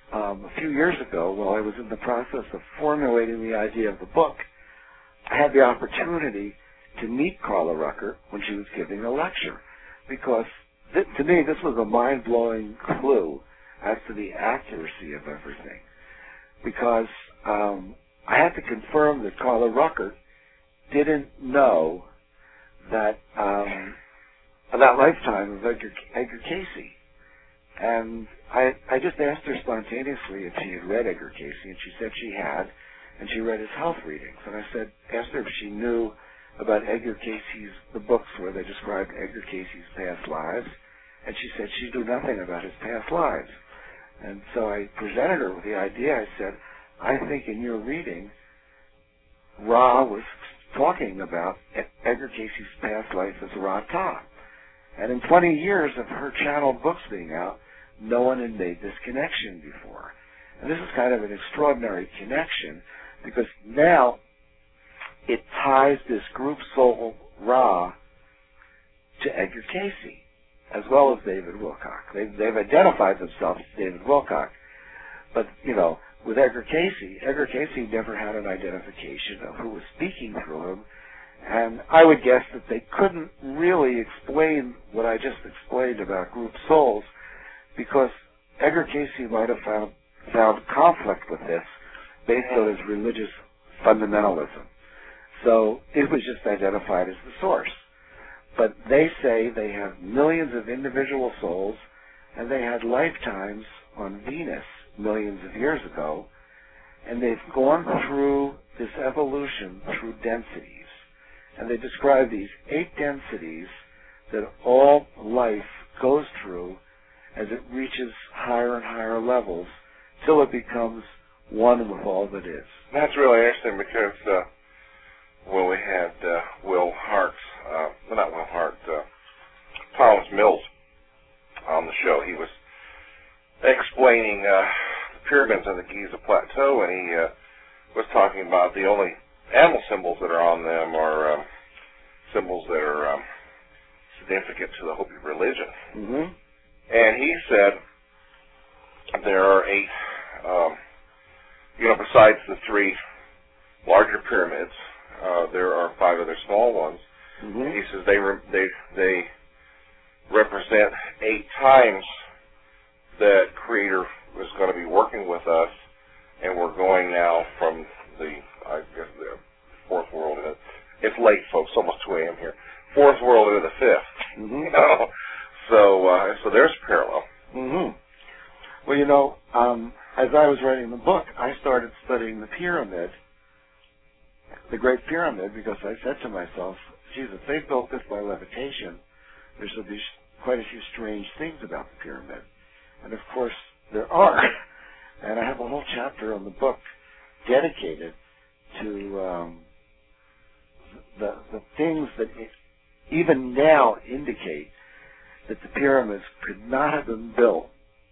um, a few years ago, while I was in the process of formulating the idea of the book, I had the opportunity to meet Carla Rueckert when she was giving a lecture, because th- to me this was a mind-blowing clue as to the accuracy of everything. Because um, I had to confirm that Carla Rueckert didn't know that um, that lifetime of Edgar, Edgar Cayce. And I, I just asked her spontaneously if she had read Edgar Cayce, and she said she had, and she read his health readings. And I said, asked her if she knew about Edgar Cayce's, the books where they described Edgar Cayce's past lives, and she said she knew nothing about his past lives. And so I presented her with the idea. I said, I think in your reading, Ra was talking about Edgar Cayce's past life as Ra Ta. And in twenty years of her channeled books being out, no one had made this connection before. And this is kind of an extraordinary connection, because now it ties this group soul Ra to Edgar Cayce, as well as David Wilcock. They've, they've identified themselves as David Wilcock. But, you know, with Edgar Cayce, Edgar Cayce never had an identification of who was speaking through him. And I would guess that they couldn't really explain what I just explained about group souls, because Edgar Cayce might have found, found conflict with this based on his religious fundamentalism. So it was just identified as the source. But they say they have millions of individual souls, and they had lifetimes on Venus millions of years ago, and they've gone through this evolution through densities. And they describe these eight densities that all life goes through as it reaches higher and higher levels till it becomes one with all that is.
That's really interesting, because uh, when we had uh, Will Hart, uh, well, not Will Hart, uh, Thomas Mills on the show, he was explaining uh, the pyramids on the Giza Plateau, and he uh, was talking about the only animal symbols that are on them are um, symbols that are um, significant to the Hopi religion.
Mm-hmm.
And he said there are eight, um, you know, besides the three larger pyramids, uh, there are five other small ones.
Mm-hmm.
He says they re- they they represent eight times that Creator was going to be working with us, and we're going now from the, I guess, the fourth world. It's late, folks, almost two a.m. here. Fourth world into the fifth.
Mm-hmm.
You know? So, uh, so there's a parallel.
Mm-hmm. Well, you know, um, as I was writing the book, I started studying the pyramid, the Great Pyramid, because I said to myself, geez, if they built this by levitation, there should be quite a few strange things about the pyramid. And, of course, there are. And I have a whole chapter in the book dedicated to um, the, the things that even now indicate that the pyramids could not have been built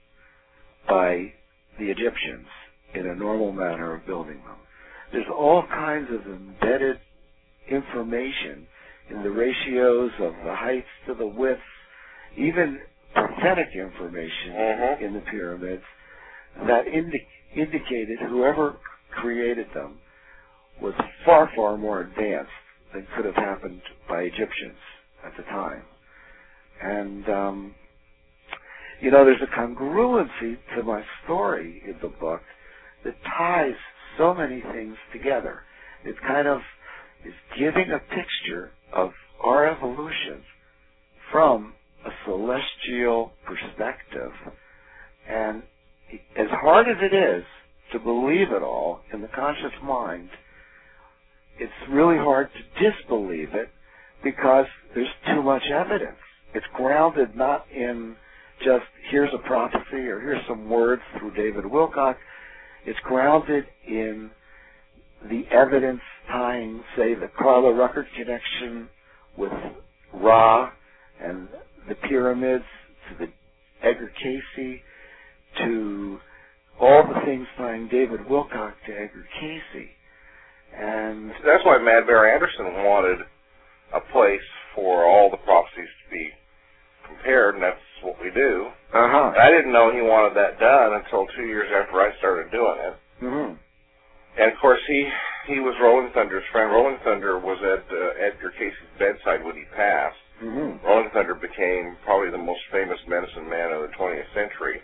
by the Egyptians in a normal manner of building them. There's all kinds of embedded information in the ratios of the heights to the widths, even prophetic information
mm-hmm.
in the pyramids that indi- indicated whoever created them was far, far more advanced than could have happened by Egyptians at the time. And, um, you know, there's a congruency to my story in the book that ties so many things together. It kind of is giving a picture of our evolution from a celestial perspective. And as hard as it is to believe it all in the conscious mind, it's really hard to disbelieve it because there's too much evidence. It's grounded not in just here's a prophecy or here's some words through David Wilcock. It's grounded in the evidence tying, say, the Carla Rueckert connection with Ra and the pyramids, to the Edgar Cayce, to all the things tying David Wilcock to Edgar Cayce. And
that's why Mad Bear Anderson wanted a place for all the prophecies to be compared, and that's what we do.
Uh-huh.
I didn't know he wanted that done until two years after I started doing it.
Mm-hmm.
And, of course, he he was Rolling Thunder's friend. Rolling Thunder was at uh, Edgar Casey's bedside when he passed.
Mm-hmm.
Rolling Thunder became probably the most famous medicine man of the twentieth century.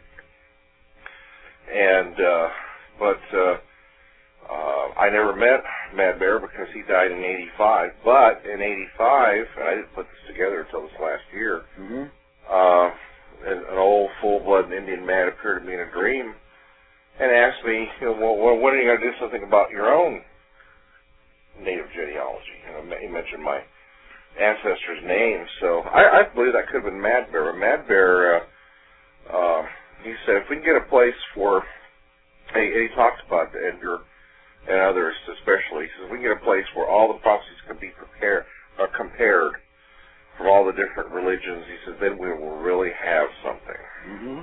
And, uh, but uh, uh, I never met Mad Bear because he died in eighty-five. But in eighty-five, and I didn't put this together until this last year,
Mm-hmm.
uh, an, an old full-blood Indian man appeared to me in a dream and asked me, you know, well, when are you going to do something about your own native genealogy? You know, he mentioned my ancestors' names, so I, I believe that could have been Mad Bear. Mad Bear, uh, uh, he said, if we can get a place for, he, he talked about Edgar and others especially, he says, we can get a place where all the prophecies can be prepared, uh, compared from all the different religions, he says, then we will really have something.
Mm-hmm.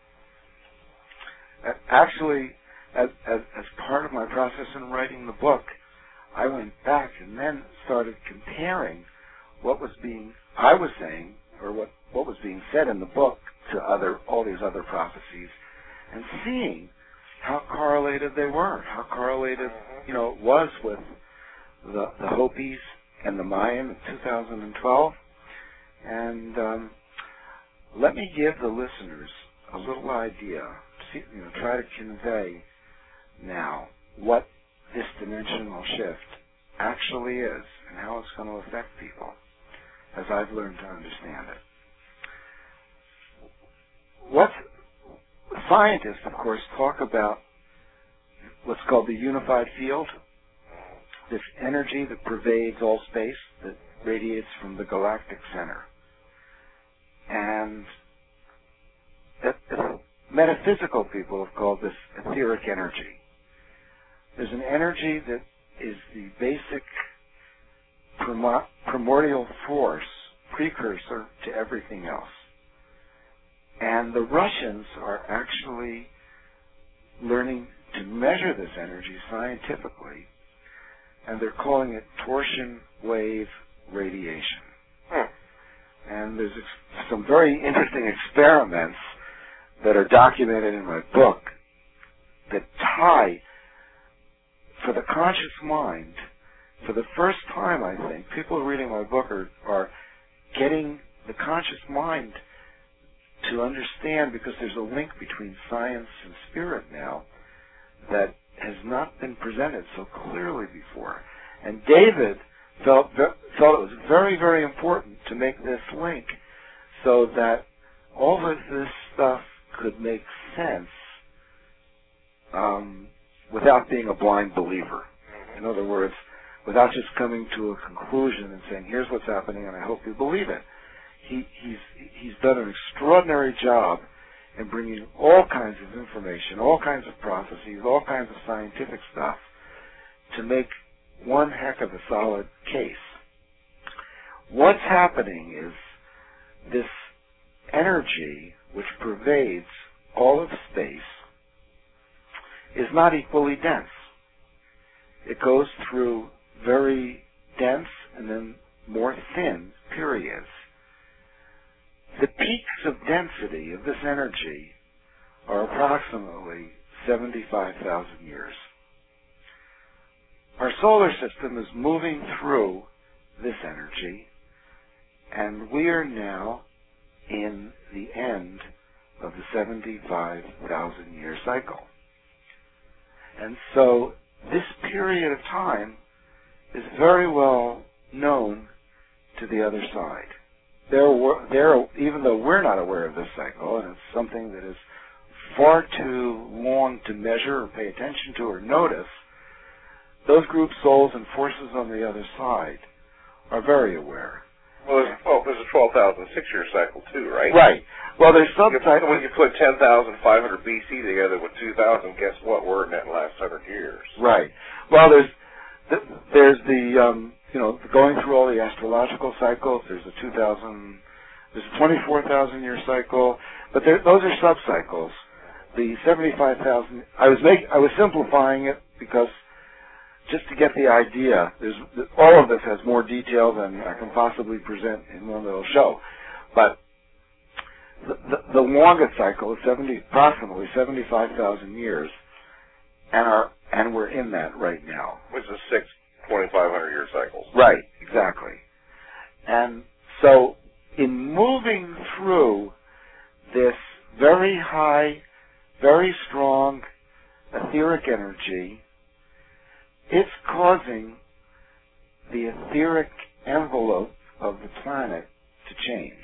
Actually, as, as, as part of my process in writing the book, I went back and then started comparing what was being, I was saying, or what, what was being said in the book to other, all these other prophecies, and seeing how correlated they were, how correlated, you know, it was with the, the Hopis and the Mayan in two thousand twelve. And um, let me give the listeners a little idea, see, you know, try to convey now what this dimensional shift actually is and how it's going to affect people as I've learned to understand it. What scientists, of course, talk about what's called the unified field, this energy that pervades all space, that radiates from the galactic center. And that, that metaphysical people have called this etheric energy. There's an energy that is the basic primo- primordial force, precursor to everything else. And the Russians are actually learning to measure this energy scientifically, and they're calling it torsion wave radiation.
Hmm.
And there's ex- some very interesting experiments that are documented in my book that tie, for the conscious mind, for the first time, I think, people reading my book are, are getting the conscious mind to understand, because there's a link between science and spirit now that has not been presented so clearly before. And David felt felt it was very, very important to make this link so that all of this stuff could make sense um, without being a blind believer. In other words, without just coming to a conclusion and saying, here's what's happening and I hope you believe it. He, he's, he's done an extraordinary job in bringing all kinds of information, all kinds of processes, all kinds of scientific stuff to make one heck of a solid case. What's happening is this energy which pervades all of space is not equally dense. It goes through very dense and then more thin periods. The peaks of density of this energy are approximately seventy-five thousand years. Our solar system is moving through this energy, and we are now in the end of the seventy-five thousand year cycle. And so this period of time is very well known to the other side. They're, they're, even though we're not aware of this cycle, and it's something that is far too long to measure or pay attention to or notice, those group souls and forces on the other side are very aware.
Well, there's, well, there's a twelve thousand six-year cycle, too, right?
Right. Well, there's some type
when you put ten thousand five hundred B C together with two thousand, guess what? We're in that last hundred years.
Right. Well, there's the, there's the, um, you know, going through all the astrological cycles. There's a two thousand, there's a twenty-four thousand year cycle, but there, those are sub-cycles. The seventy-five thousand, I was make, I was simplifying it because just to get the idea, there's, all of this has more detail than I can possibly present in one little show. But the, the, the longest cycle is seventy, approximately seventy-five thousand years, and our and we're in that right now.
Which is six twenty-five hundred year cycles.
Right, exactly. And so, in moving through this very high, very strong etheric energy, it's causing the etheric envelope of the planet to change.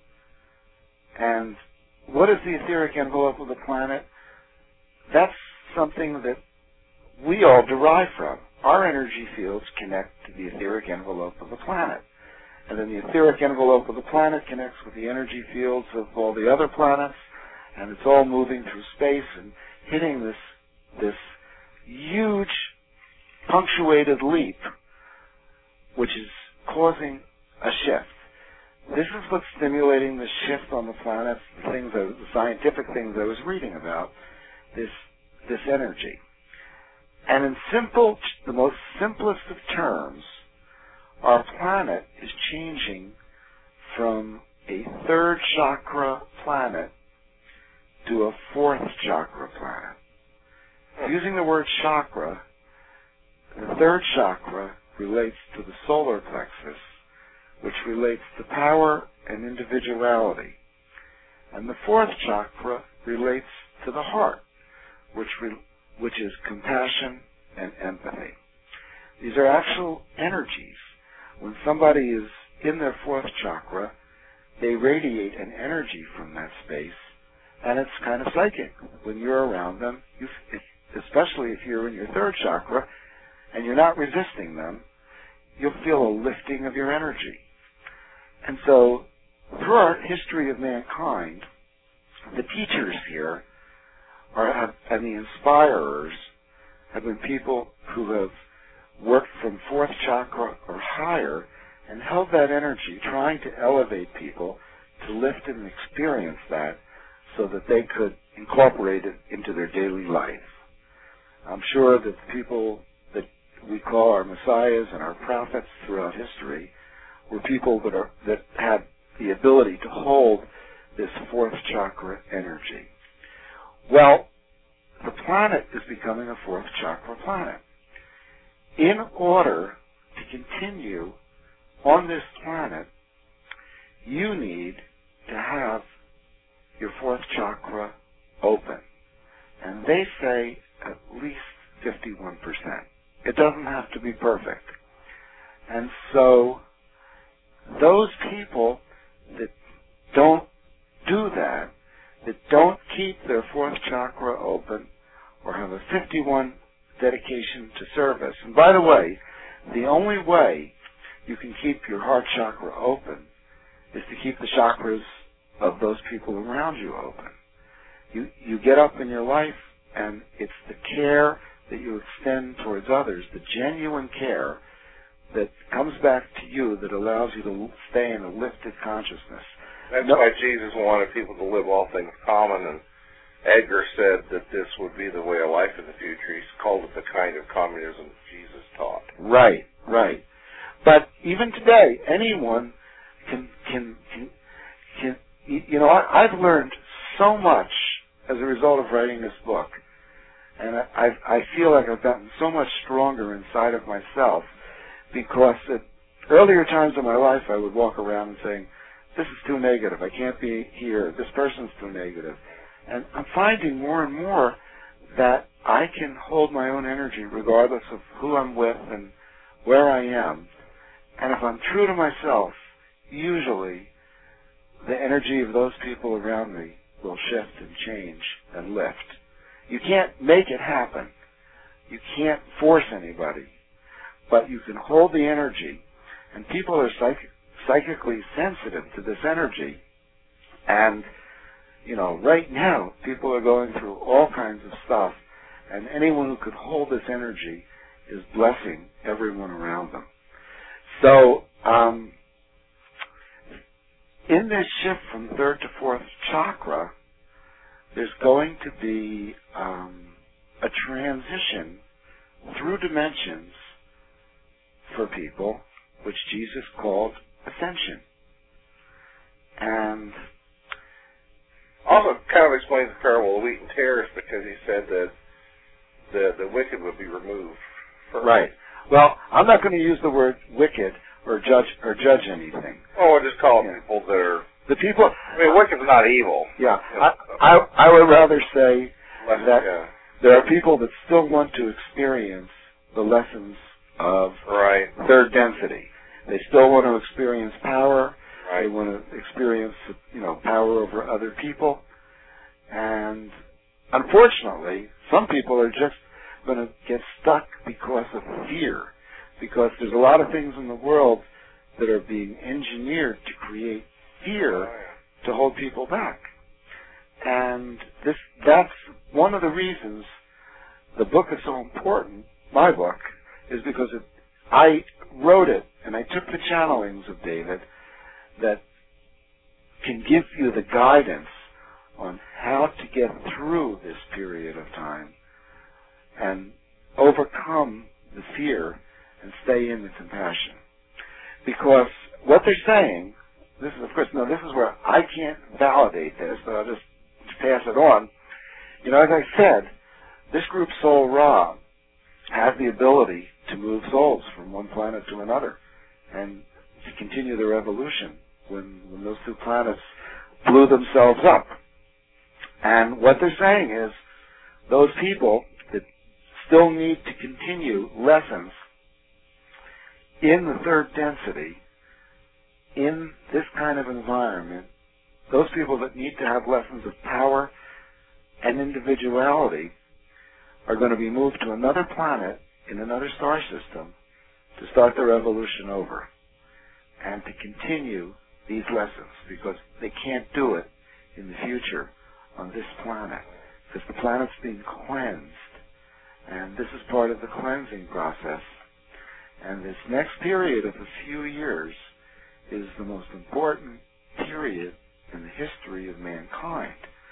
And what is the etheric envelope of the planet? That's something that we all derive from. Our energy fields connect to the etheric envelope of the planet. And then the etheric envelope of the planet connects with the energy fields of all the other planets, and it's all moving through space and hitting this this huge punctuated leap, which is causing a shift. This is what's stimulating the shift on the planet, the things, that, the scientific things I was reading about, this this energy. And in simple, the most simplest of terms, our planet is changing from a third chakra planet to a fourth chakra planet. Using the word chakra, the third chakra relates to the solar plexus, which relates to power and individuality. And the fourth chakra relates to the heart, which re- which is compassion and empathy. These are actual energies. When somebody is in their fourth chakra, they radiate an energy from that space, and it's kind of psychic. When you're around them, you, if, especially if you're in your third chakra, and you're not resisting them, you'll feel a lifting of your energy. And so, through our history of mankind, the teachers here are, have, and the inspirers have been people who have worked from fourth chakra or higher and held that energy, trying to elevate people to lift and experience that so that they could incorporate it into their daily life. I'm sure that the people that we call our messiahs and our prophets throughout history were people that are that had the ability to hold this fourth chakra energy. Well, the planet is becoming a fourth chakra planet. In order to continue on this planet, you need to have your fourth chakra open. And they say at least fifty-one percent. It doesn't have to be perfect. And so those people that don't do that, that don't keep their fourth chakra open or have a fifty-one dedication to service. And by the way, the only way you can keep your heart chakra open is to keep the chakras of those people around you open. You you get up in your life, and it's the care that you extend towards others, the genuine care that comes back to you that allows you to stay in a lifted consciousness.
That's
no,
why Jesus wanted people to live all things common, and Edgar said that this would be the way of life in the future. He's called it the kind of communism Jesus taught.
Right, right. But even today, anyone can, can, can, can you know, I, I've learned so much as a result of writing this book. And I, I feel like I've gotten so much stronger inside of myself because at earlier times in my life I would walk around and saying, this is too negative, I can't be here, this person's too negative. And I'm finding more and more that I can hold my own energy regardless of who I'm with and where I am. And if I'm true to myself, usually the energy of those people around me will shift and change and lift. You can't make it happen. You can't force anybody. But you can hold the energy. And people are psych- psychically sensitive to this energy. And, you know, right now, people are going through all kinds of stuff. And anyone who could hold this energy is blessing everyone around them. So, um, in this shift from third to fourth chakra, there's going to be um, a transition through dimensions for people, which Jesus called ascension. And
terrorist because he said that the the wicked would be removed first.
Right. Well, I'm not going to use the word wicked or judge or judge anything.
Oh, I'll just call
Yeah.
people that are.
The people.
I mean, wicked's not evil.
Yeah. I, I I would rather say that
Yeah.
there are people that still want to experience the lessons of
Right.
third density. They still want to experience power. They
Right.
want to experience, you know, power over other people. And unfortunately, some people are just going to get stuck because of fear. Because there's a lot of things in the world that are being engineered to create fear to hold people back. And this that's one of the reasons the book is so important, my book, is because it, I wrote it and I took the channelings of David that can give you the guidance on how to get through this period of time and overcome the fear and stay in the compassion. Because what they're saying, this is, of course, no, this is where I can't validate this, but I'll just pass it on. You know, as I said, this group Soul Ra has the ability to move souls from one planet to another and to continue their evolution when, when those two planets blew themselves up. And what they're saying is those people that still need to continue lessons in the third density, in this kind of environment, those people that need to have lessons of power and individuality are going to be moved to another planet in another star system to start their evolution over and to continue these lessons, because they can't do it in the future on this planet, because the planet's being cleansed, and this is part of the cleansing process. And this next period of a few years is the most important period in the history of mankind.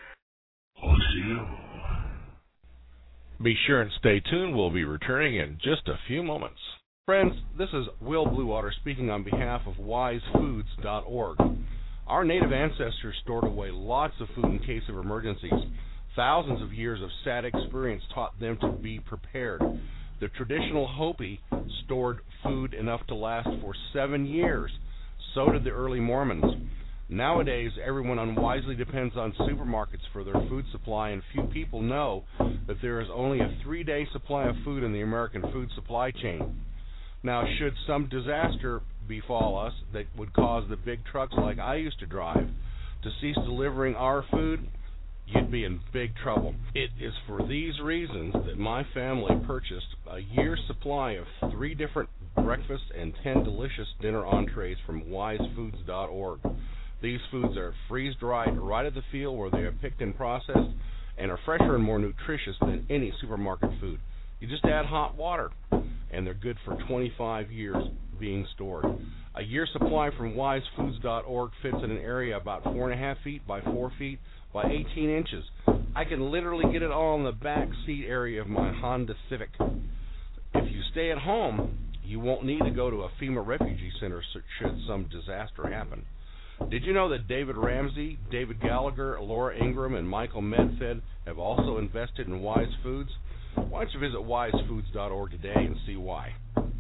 Be sure and stay tuned. We'll be returning in just a few moments. Friends, this is Will Bluewater speaking on behalf of wise foods dot org. Our native ancestors stored away lots of food in case of emergencies. Thousands of years of sad experience taught them to be prepared. The traditional Hopi stored food enough to last for seven years. So did the early Mormons. Nowadays, everyone unwisely depends on supermarkets for their food supply, and few people know that there is only a three-day supply of food in the American food supply chain. Now, should some disaster befall us that would cause the big trucks like I used to drive to cease delivering our food, you'd be in big trouble. It is for these reasons that my family purchased a year's supply of three different breakfast and ten delicious dinner entrees from wise foods dot org. These foods are freeze-dried right at the field where they are picked and processed and are fresher and more nutritious than any supermarket food. You just add hot water, and they're good for twenty-five years being stored. A year's supply from wise foods dot org fits in an area about four and a half feet by four feet by eighteen inches. I can literally get it all in the back seat area of my Honda Civic. If you stay at home, you won't need to go to a FEMA refugee center should some disaster happen. Did you know that David Ramsey, David Gallagher, Laura Ingram, and Michael Medfed have also invested in Wise Foods? Why don't you visit wise foods dot org today and see why?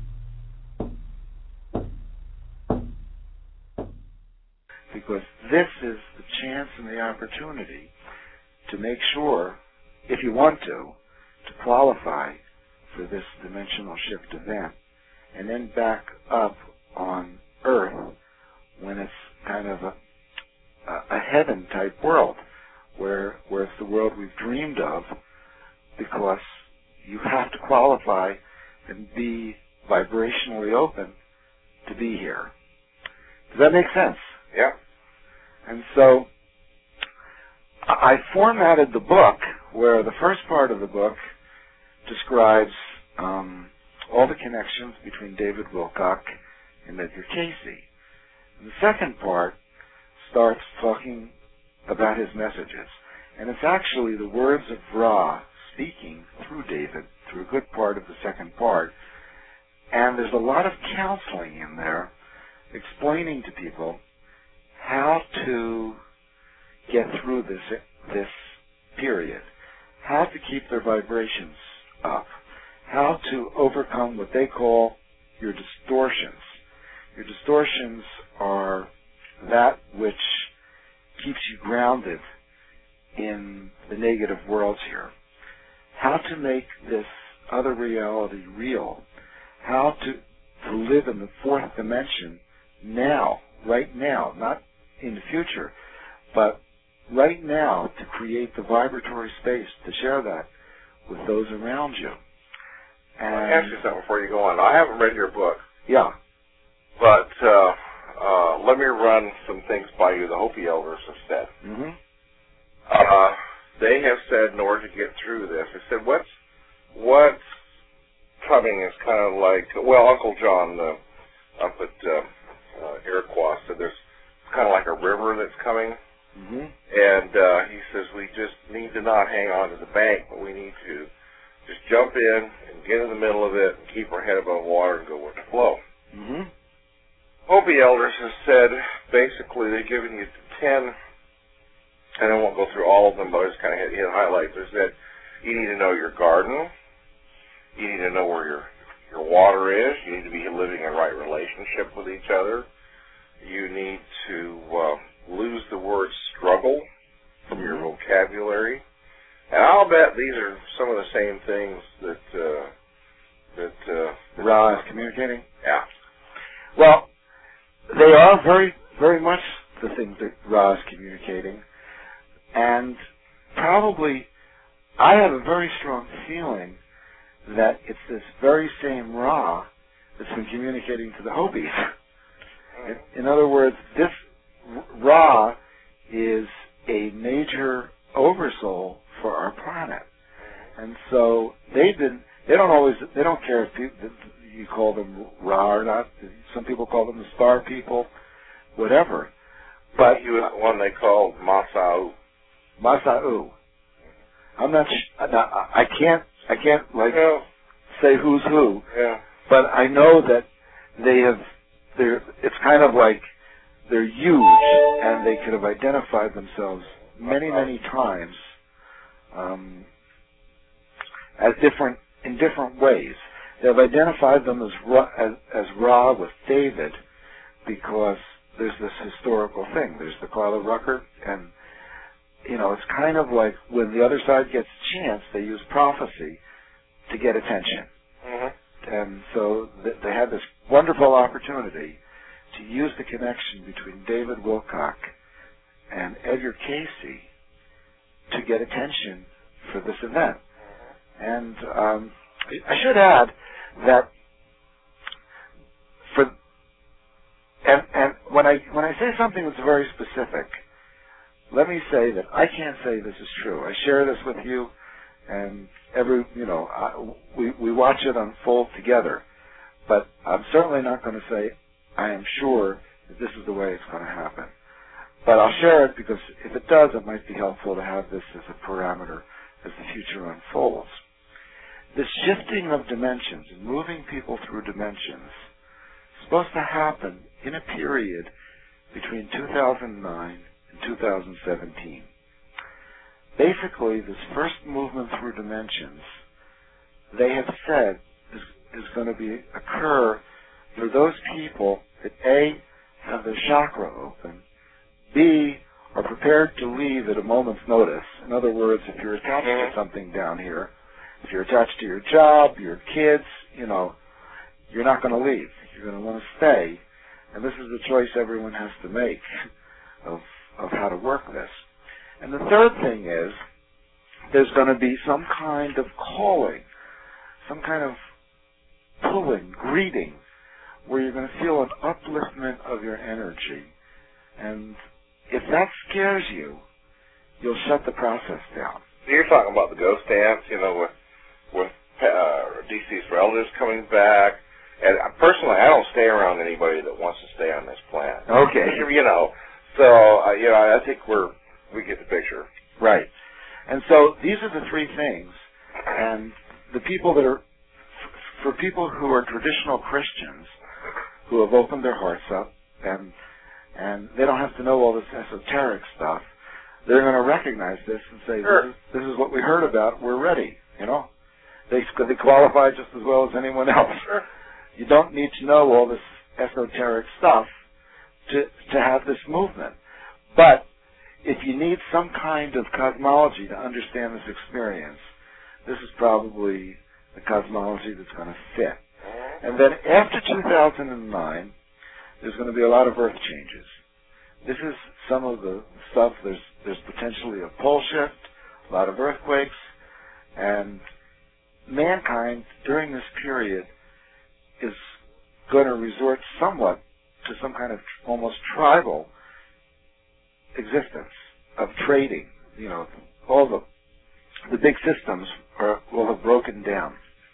Because this is the chance and the opportunity to make sure, if you want to, to qualify for this dimensional shift event, and then back up on Earth when it's kind of a, a heaven type world, where where it's the world we've dreamed of, because you have to qualify and be vibrationally open to be here. Does that make sense?
Yeah.
And so I formatted the book where the first part of the book describes um, all the connections between David Wilcock and Edgar Cayce. And the second part starts talking about his messages. And it's actually the words of Ra speaking through David through a good part of the second part. And there's a lot of counseling in there explaining to people how to get through this this period, how to keep their vibrations up, how to overcome what they call your distortions. Your distortions are that which keeps you grounded in the negative worlds here. How to make this other reality real. How to, to live in the fourth dimension now, right now, not in the future, but right now to create the vibratory space to share that with those around you. And
I'll ask you something before you go on. I haven't read your book.
Yeah.
But uh, uh, let me run some things by you, the Hopi elders have said.
Mm-hmm.
Uh, they have said in order to get through this, they said what's, what's coming is kind of like, well, Uncle John uh, up at uh, uh, Iroquois said there's kind of like a river that's coming.
Mm-hmm.
And uh, he says we just need to not hang on to the bank, but we need to just jump in and get in the middle of it and keep our head above water and go with the flow.
Mm-hmm.
Hopi elders have said, basically, they've given you ten, and I won't go through all of them, but I just kind of hit, hit highlights. They said you need to know your garden, you need to know where your your water is, you need to be living in right relationship with each other, you need to uh, lose the word struggle from your vocabulary, and I'll bet these are some of the same things that uh, that uh,
Ra is communicating.
Yeah.
Well, they are very, very much the things that Ra is communicating. And probably I have a very strong feeling that it's this very same Ra that's been communicating to the Hopis. In, in other words, this Ra is a major oversoul for our planet. And so they've been, they don't always, they don't care if people, you call them Ra or not. Some people call them the star people, whatever. But
he was the one they called Masa'u.
Masa'u. I'm not. Sh- I can't. I can't like
yeah.
say who's who.
Yeah.
But I know that they have. They're. It's kind of like they're huge, and they could have identified themselves many, many times um, as different in different ways. They've identified them as Ra, as, as Ra with David because there's this historical thing. There's the Carla Rucker, and, you know, it's kind of like when the other side gets a chance, they use prophecy to get attention.
Mm-hmm.
And so th- they had this wonderful opportunity to use the connection between David Wilcock and Edgar Casey to get attention for this event. And um, I should add that for and and when I when I say something that's very specific, let me say that I can't say this is true. I share this with you, and every you know I, we we watch it unfold together. But I'm certainly not going to say I am sure that this is the way it's going to happen. But I'll share it because if it does, it might be helpful to have this as a parameter as the future unfolds. This shifting of dimensions and moving people through dimensions is supposed to happen in a period between two thousand nine and two thousand seventeen. Basically, this first movement through dimensions, they have said, is, is going to be occur for those people that A, have their chakra open, B, are prepared to leave at a moment's notice. In other words, if you're attached to something down here, if you're attached to your job, your kids, you know, you're not going to leave. You're going to want to stay. And this is the choice everyone has to make of, of how to work this. And the third thing is there's going to be some kind of calling, some kind of pulling, greeting, where you're going to feel an upliftment of your energy. And if that scares you, you'll shut the process down.
You're talking about the ghost dance, you know, with with uh, D C's for Elders coming back. And personally, I don't stay around anybody that wants to stay on this planet.
Okay.
You know, so, uh, you know, I think we're, we get the picture.
Right. And so these are the three things. And the people that are, for people who are traditional Christians, who have opened their hearts up, and and they don't have to know all this esoteric stuff, they're going to recognize this and say,
Sure.
this, is, this is what we heard about, we're ready, you know. They, they qualify just as well as anyone else.
Sure.
You don't need to know all this esoteric stuff to to have this movement. But if you need some kind of cosmology to understand this experience, this is probably the cosmology that's going to fit. And then after two thousand nine, there's going to be a lot of earth changes. This is some of the stuff. There's there's potentially a pole shift, a lot of earthquakes, and mankind during this period is going to resort somewhat to some kind of almost tribal existence of trading. You know, all the the big systems are, will have broken down.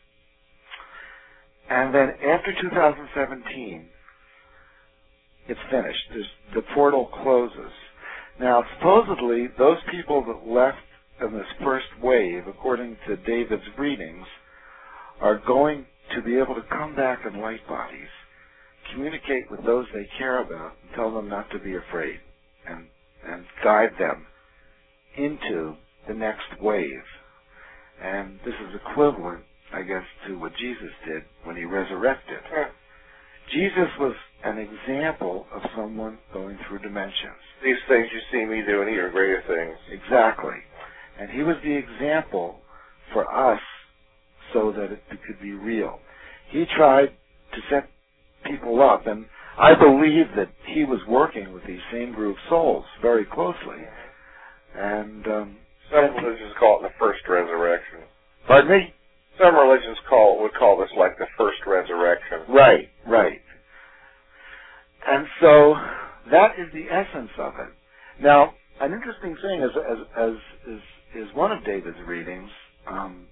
And then after two thousand seventeen, it's finished. There's, the portal closes. Now, supposedly, those people that left in this first wave, according to David's readings, are going to be able to come back in light bodies, communicate with those they care about, and tell them not to be afraid, and and guide them into the next wave. And this is equivalent, I guess, to what Jesus did when he resurrected. Jesus was an example of someone going through dimensions.
These things you see me doing here are greater things.
Exactly. And he was the example for us so that it could be real. He tried to set people up, and I believe that he was working with these same group souls very closely. And um,
some religions call it the first resurrection.
Pardon me?
Some religions call would call this like the first resurrection.
Right, right. And so that is the essence of it. Now, an interesting thing is, as, as is, is one of David's readings. Um,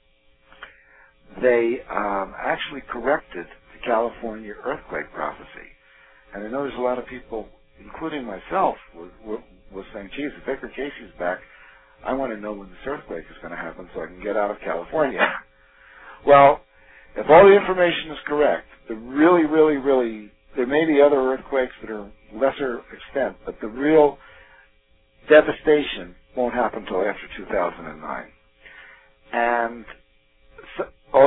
they um, actually corrected the California earthquake prophecy, and I know there's a lot of people, including myself, was, was saying, "Geez, if Baker Casey's back, I want to know when this earthquake is going to happen so I can get out of California." Well, if all the information is correct, the really, really, really, there may be other earthquakes that are lesser extent, but the real devastation won't happen until after two thousand nine. And so, oh,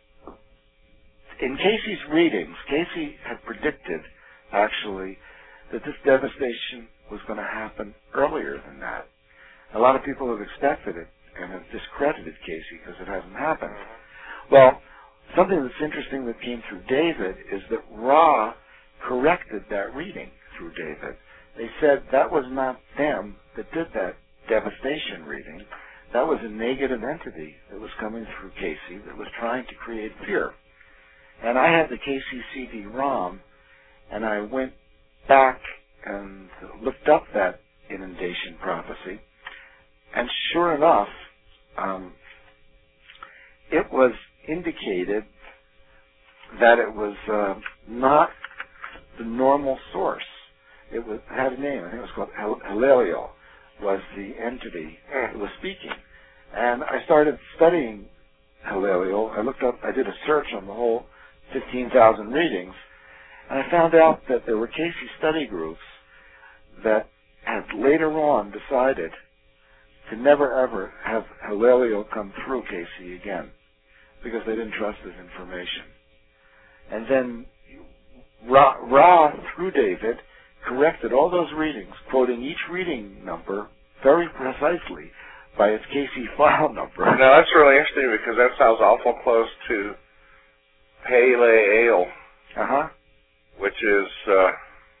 in Casey's readings, Casey had predicted, actually, that this devastation was going to happen earlier than that. A lot of people have expected it and have discredited Casey because it hasn't happened. Well, something that's interesting that came through David is that Ra corrected that reading through David. They said that was not them that did that devastation reading. That was a negative entity that was coming through Casey that was trying to create fear. And I had the Casey C D ROM, and I went back and looked up that inundation prophecy. And sure enough, um, it was indicated that it was uh, not the normal source. It was it had a name. I think it was called Halelio, was the entity that was speaking. And I started studying Halelio. I looked up, I did a search on the whole fifteen thousand readings, and I found out that there were Casey study groups that had later on decided to never ever have Halelio come through Casey again because they didn't trust his information. And then Ra, Ra through David, corrected all those readings, quoting each reading number very precisely by its Casey file number.
Now, that's really interesting because that sounds awful close to Pele Ale,
uh-huh.
which is, uh,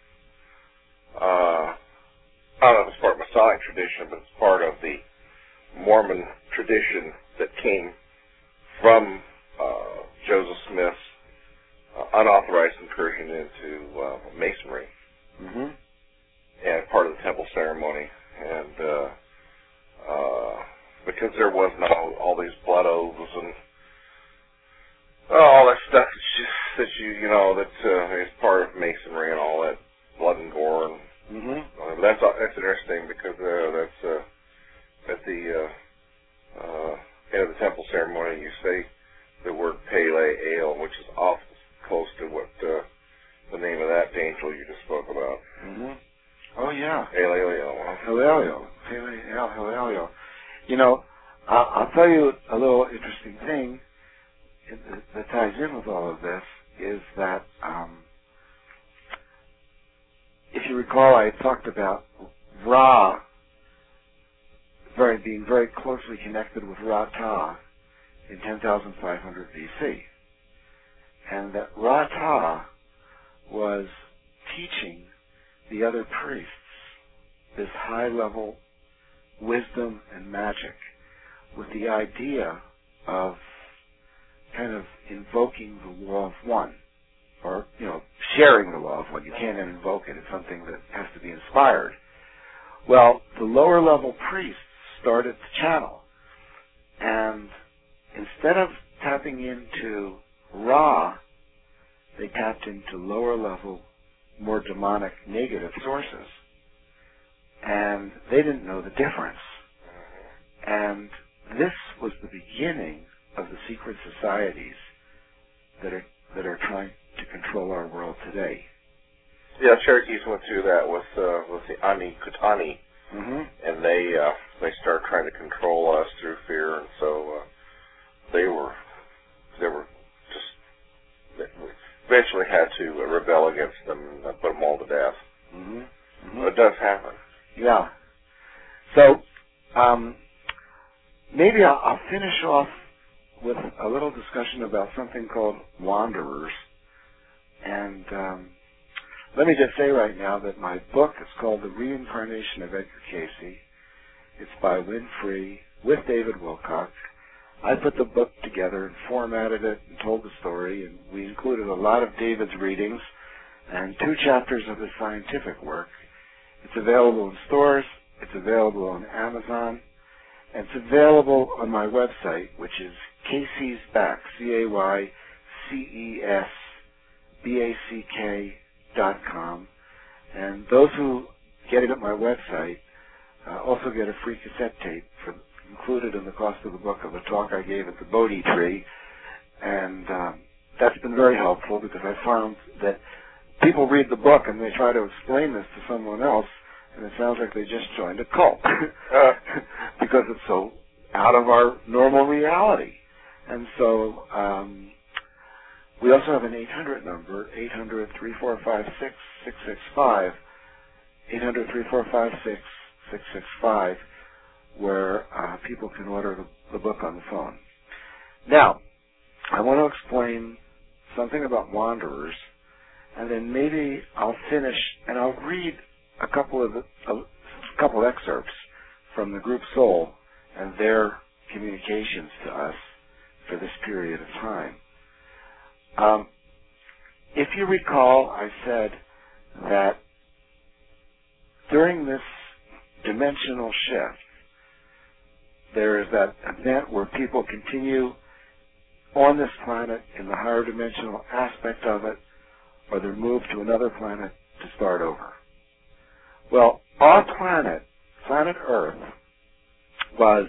uh, I don't know if it's part of Masonic tradition, but it's part of the Mormon tradition that came from uh, Joseph Smith's uh, unauthorized incursion into uh, Masonry,
mm-hmm.
and part of the temple ceremony. And uh, uh, because there was no all these blood oaths and all that stuff that you, that you, you know, that uh, is part of Masonry and all that blood and gore. And
mm-hmm.
uh, that's that's interesting because uh, that's uh, at the uh, uh, end of the temple ceremony you say the word Pele Ale, which is awful close to what uh, the name of that angel you just spoke about.
Mm-hmm. Oh yeah,
Halelio.
Halelio. El Helio. You know, I'll, I'll tell you a little interesting thing that ties in with all of this is that um, if you recall, I talked about Ra very being very closely connected with Ra-Ta in ten thousand five hundred B C, and that Ra-Ta was teaching the other priests this high-level wisdom and magic with the idea of kind of invoking the law of one, or, you know, sharing the law of one. You can't invoke it. It's something that has to be inspired. Well, the lower-level priests started the channel, and instead of tapping into Ra, they tapped into lower-level, more demonic, negative sources. And they didn't know the difference. And this was the beginning of the secret societies that are that are trying to control our world today.
Yeah, Cherokees went through that with uh, with the Ani Kutani,
mm-hmm.
and they uh, they started trying to control us through fear, and so uh, they were they were just they eventually had to uh, rebel against them and uh, put them all to death.
Mm-hmm. Mm-hmm.
But it does happen.
Yeah. So um, maybe I'll, I'll finish off with a little discussion about something called Wanderers. And um, let me just say right now that my book is called The Reincarnation of Edgar Cayce. It's by Win Free with David Wilcock. I put the book together and formatted it and told the story, and we included a lot of David's readings and two chapters of his scientific work. It's available in stores, it's available on Amazon, and it's available on my website, which is Cayce's Back, C A Y C E S B A C K dot com. And those who get it at my website uh, also get a free cassette tape for, included in the cost of the book of a talk I gave at the Bodhi Tree. And um, that's been very helpful because I found that people read the book and they try to explain this to someone else, and it sounds like they just joined a cult uh, because it's so out of our normal reality. And so um, we also have an eight hundred number, eight hundred, three four five, six six six five, eight hundred, three four five, six six six five, where uh, people can order the, the book on the phone. Now, I want to explain something about Wanderers, and then maybe I'll finish and I'll read a couple of the, a couple excerpts from the group Soul and their communications to us for this period of time. Um, if you recall, I said that during this dimensional shift, there is that event where people continue on this planet in the higher dimensional aspect of it, or they're moved to another planet to start over. Well, our planet, planet Earth, was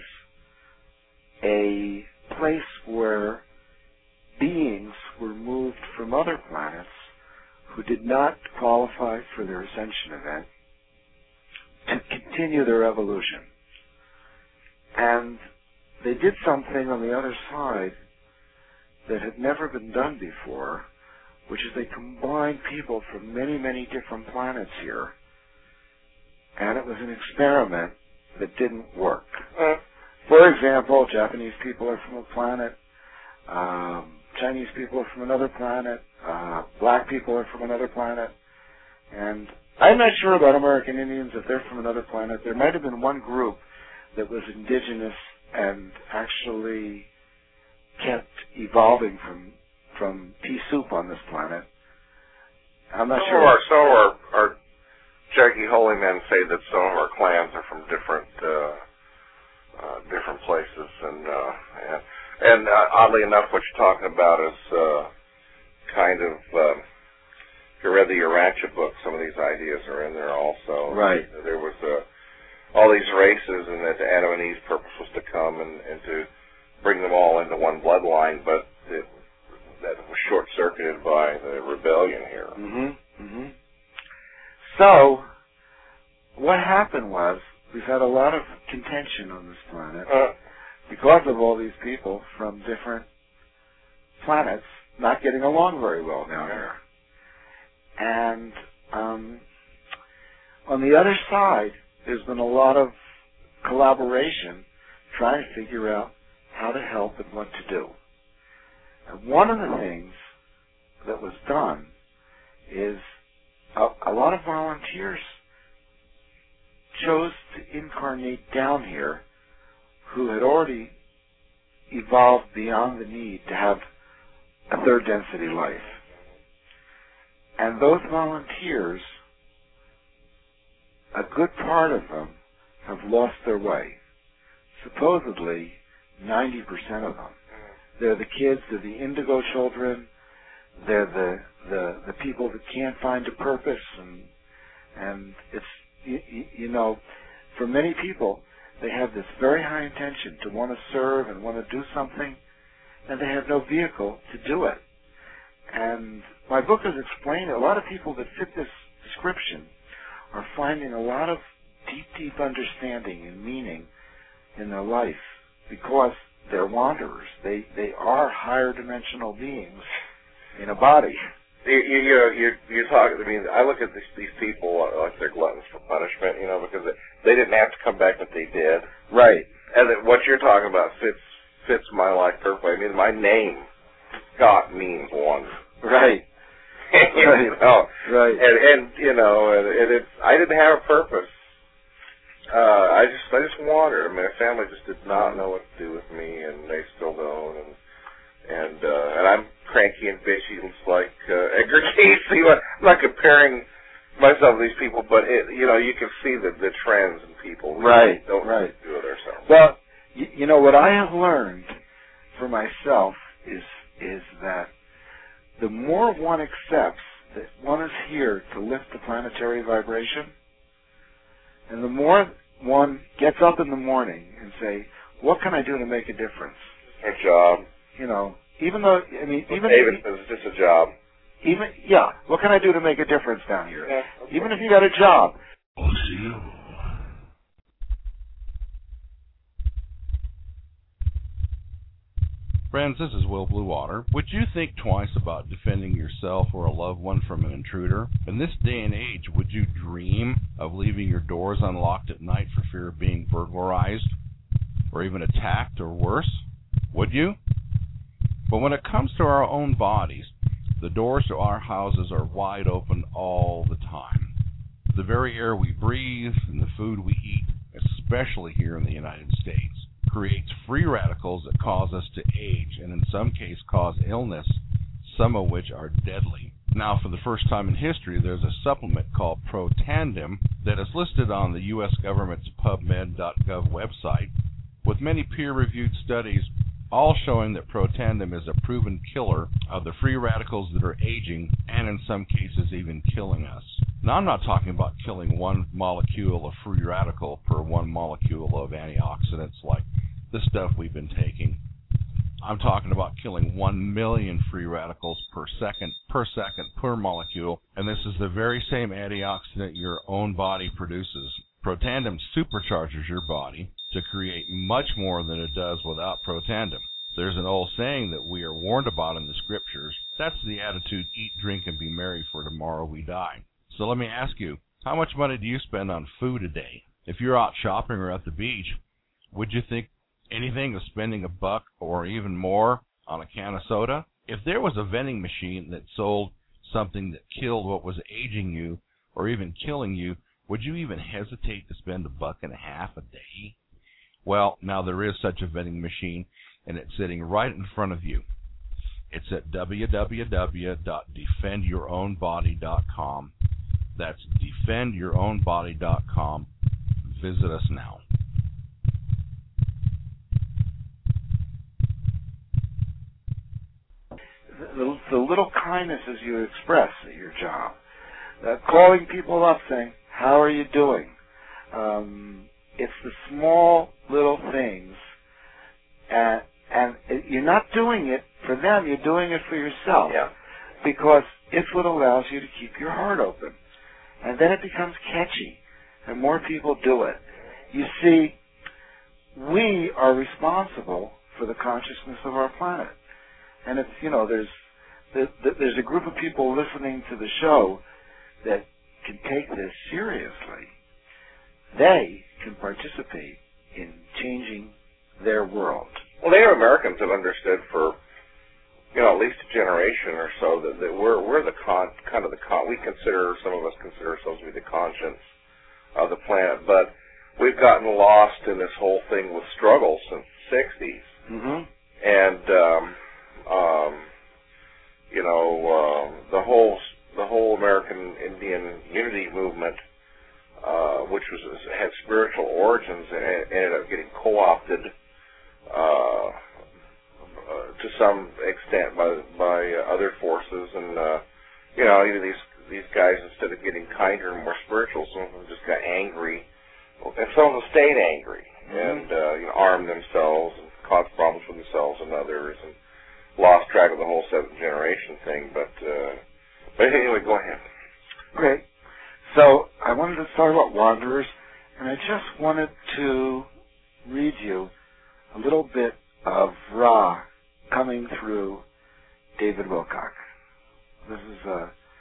a place where beings were moved from other planets who did not qualify for their ascension event to continue their evolution. And they did something on the other side that had never been done before, which is they combined people from many, many different planets here. And it was an experiment that didn't work. Uh, for example, Japanese people are from a planet, um, Chinese people are from another planet, uh, black people are from another planet, and I'm not sure about American Indians if they're from another planet. There might have been one group that was indigenous and actually kept evolving from from pea soup on this planet. I'm not
some
sure.
Of our, some of our, our Jackie holy men say that some of our clans are from different uh, uh, different places, and uh, and, and uh, oddly enough, what you're talking about is uh, kind of. Uh, if you read the Urantia book, some of these ideas are in there also.
Right.
There was uh, all these races, and that Adam and Eve's purpose was to come and, and to bring them all into one bloodline, but it, that was short-circuited by the rebellion here.
Mm-hmm. Mm-hmm. So, what happened was we've had a lot of contention on this planet
Uh,
because of all these people from different planets not getting along very well down here. And um, on the other side, there's been a lot of collaboration trying to figure out how to help and what to do. And one of the things that was done is a, a lot of volunteers chose to incarnate down here who had already evolved beyond the need to have a third density life. And those volunteers, a good part of them have lost their way. Supposedly, ninety percent of them. They're the kids, they're the indigo children, they're the, the, the people that can't find a purpose, and, and it's, you, you know, for many people, they have this very high intention to want to serve and want to do something, and they have no vehicle to do it. And my book has explained a lot of people that fit this description are finding a lot of deep, deep understanding and meaning in their life because they're wanderers. They they are higher dimensional beings in a body.
You, you, you know, you you talk. I mean, I look at these, these people like they're gluttons for punishment, you know, because they, they didn't have to come back, but they did.
Right.
And that what you're talking about fits fits my life perfectly. I mean, my name, Scott, means wonder.
Right.
you
right.
know,
right.
And and you know, and, and it's I didn't have a purpose. Uh, I just I just wandered. I mean, my family just did not know what to do with me, and they still don't. And and uh, and I'm cranky and bitchy, just like uh, Edgar Casey. I'm not comparing myself to these people, but it, you know, you can see the the trends in people. We
right.
Don't
right.
do it ourselves.
Well, you, you know what I have learned for myself is is that the more one accepts that one is here to lift the planetary vibration, and the more one gets up in the morning and say, what can I do to make a difference?
A job.
You know, even though, I mean,
Well,
even
David
if,
says it's just a job.
even, yeah, what can I do to make a difference down here?
Yeah,
even if you got a job.
Friends, this is Will Bluewater. Would you think twice about defending yourself or a loved one from an intruder? In this day and age, would you dream of leaving your doors unlocked at night for fear of being burglarized or even attacked or worse? Would you? But when it comes to our own bodies, the doors to our houses are wide open all the time. The very air we breathe and the food we eat, especially here in the United States, creates free radicals that cause us to age and in some cases cause illness, some of which are deadly. Now, for the first time in history, there's a supplement called Protandim that is listed on the U S government's PubMed dot gov website, with many peer-reviewed studies all showing that Protandim is a proven killer of the free radicals that are aging and in some cases even killing us. Now, I'm not talking about killing one molecule of free radical per one molecule of antioxidants like the stuff we've been taking. I'm talking about killing one million free radicals per second, per second, per molecule, and this is the very same antioxidant your own body produces. Protandim supercharges your body to create much more than it does without Protandim. There's an old saying that we are warned about in the scriptures. That's the attitude, eat, drink, and be merry, for tomorrow we die. So let me ask you, how much money do you spend on food a day? If you're out shopping or at the beach, would you think anything of spending a buck or even more on a can of soda? If there was a vending machine that sold something that killed what was aging you or even killing you, would you even hesitate to spend a buck and a half a day? Well, now there is such a vending machine, and it's sitting right in front of you. It's at w w w dot defend your own body dot com. That's defend your own body dot com. Visit us now.
The, the little kindnesses you express at your job, uh, calling people up saying, how are you doing? Um, it's the small little things, and, and it, you're not doing it for them, you're doing it for yourself.
Yeah.
Because it's what allows you to keep your heart open. And then it becomes catchy, and more people do it. You see, we are responsible for the consciousness of our planet. And if, you know, there's there's a group of people listening to the show that can take this seriously, they can participate in changing their world.
Well, Native Americans have understood for, you know, at least a generation or so that, that we're we're the con, kind of the con. We consider, some of us consider ourselves to be the conscience of the planet, but we've gotten lost in this whole thing with struggle since the sixties,
mm-hmm.
and um, um, you know, uh, the whole the whole American Indian Unity movement, uh, which was had spiritual origins, and ended up getting co-opted uh, uh, to some extent by by uh, other forces, and uh, you know, even these these guys, instead of getting kinder and more spiritual, some of them just got angry, and some of them stayed angry, mm-hmm. and uh, you know, armed themselves and caused problems for themselves and others, and lost track of the whole seventh generation thing. But uh, but anyway, go ahead.
Okay. So I wanted to talk about Wanderers, and I just wanted to read you a little bit of Ra coming through David Wilcock. This is a,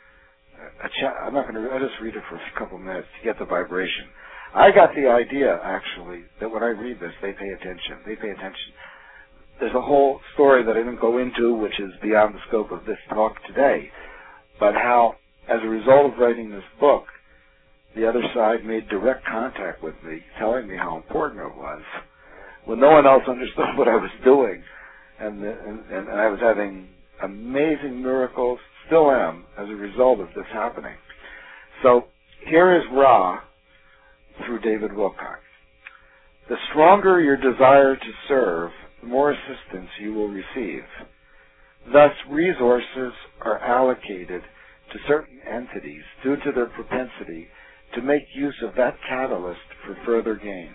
a chat. I'm not going to. I'll just read it for a couple minutes to get the vibration. I got the idea, actually, that when I read this, they pay attention. They pay attention. There's a whole story that I didn't go into, which is beyond the scope of this talk today, but how, as a result of writing this book, the other side made direct contact with me, telling me how important it was, when no one else understood what I was doing, and, the, and, and I was having amazing miracles, still am, as a result of this happening. So here is Ra through David Wilcock. The stronger your desire to serve, the more assistance you will receive. Thus, resources are allocated to certain entities due to their propensity to make use of that catalyst for further gain.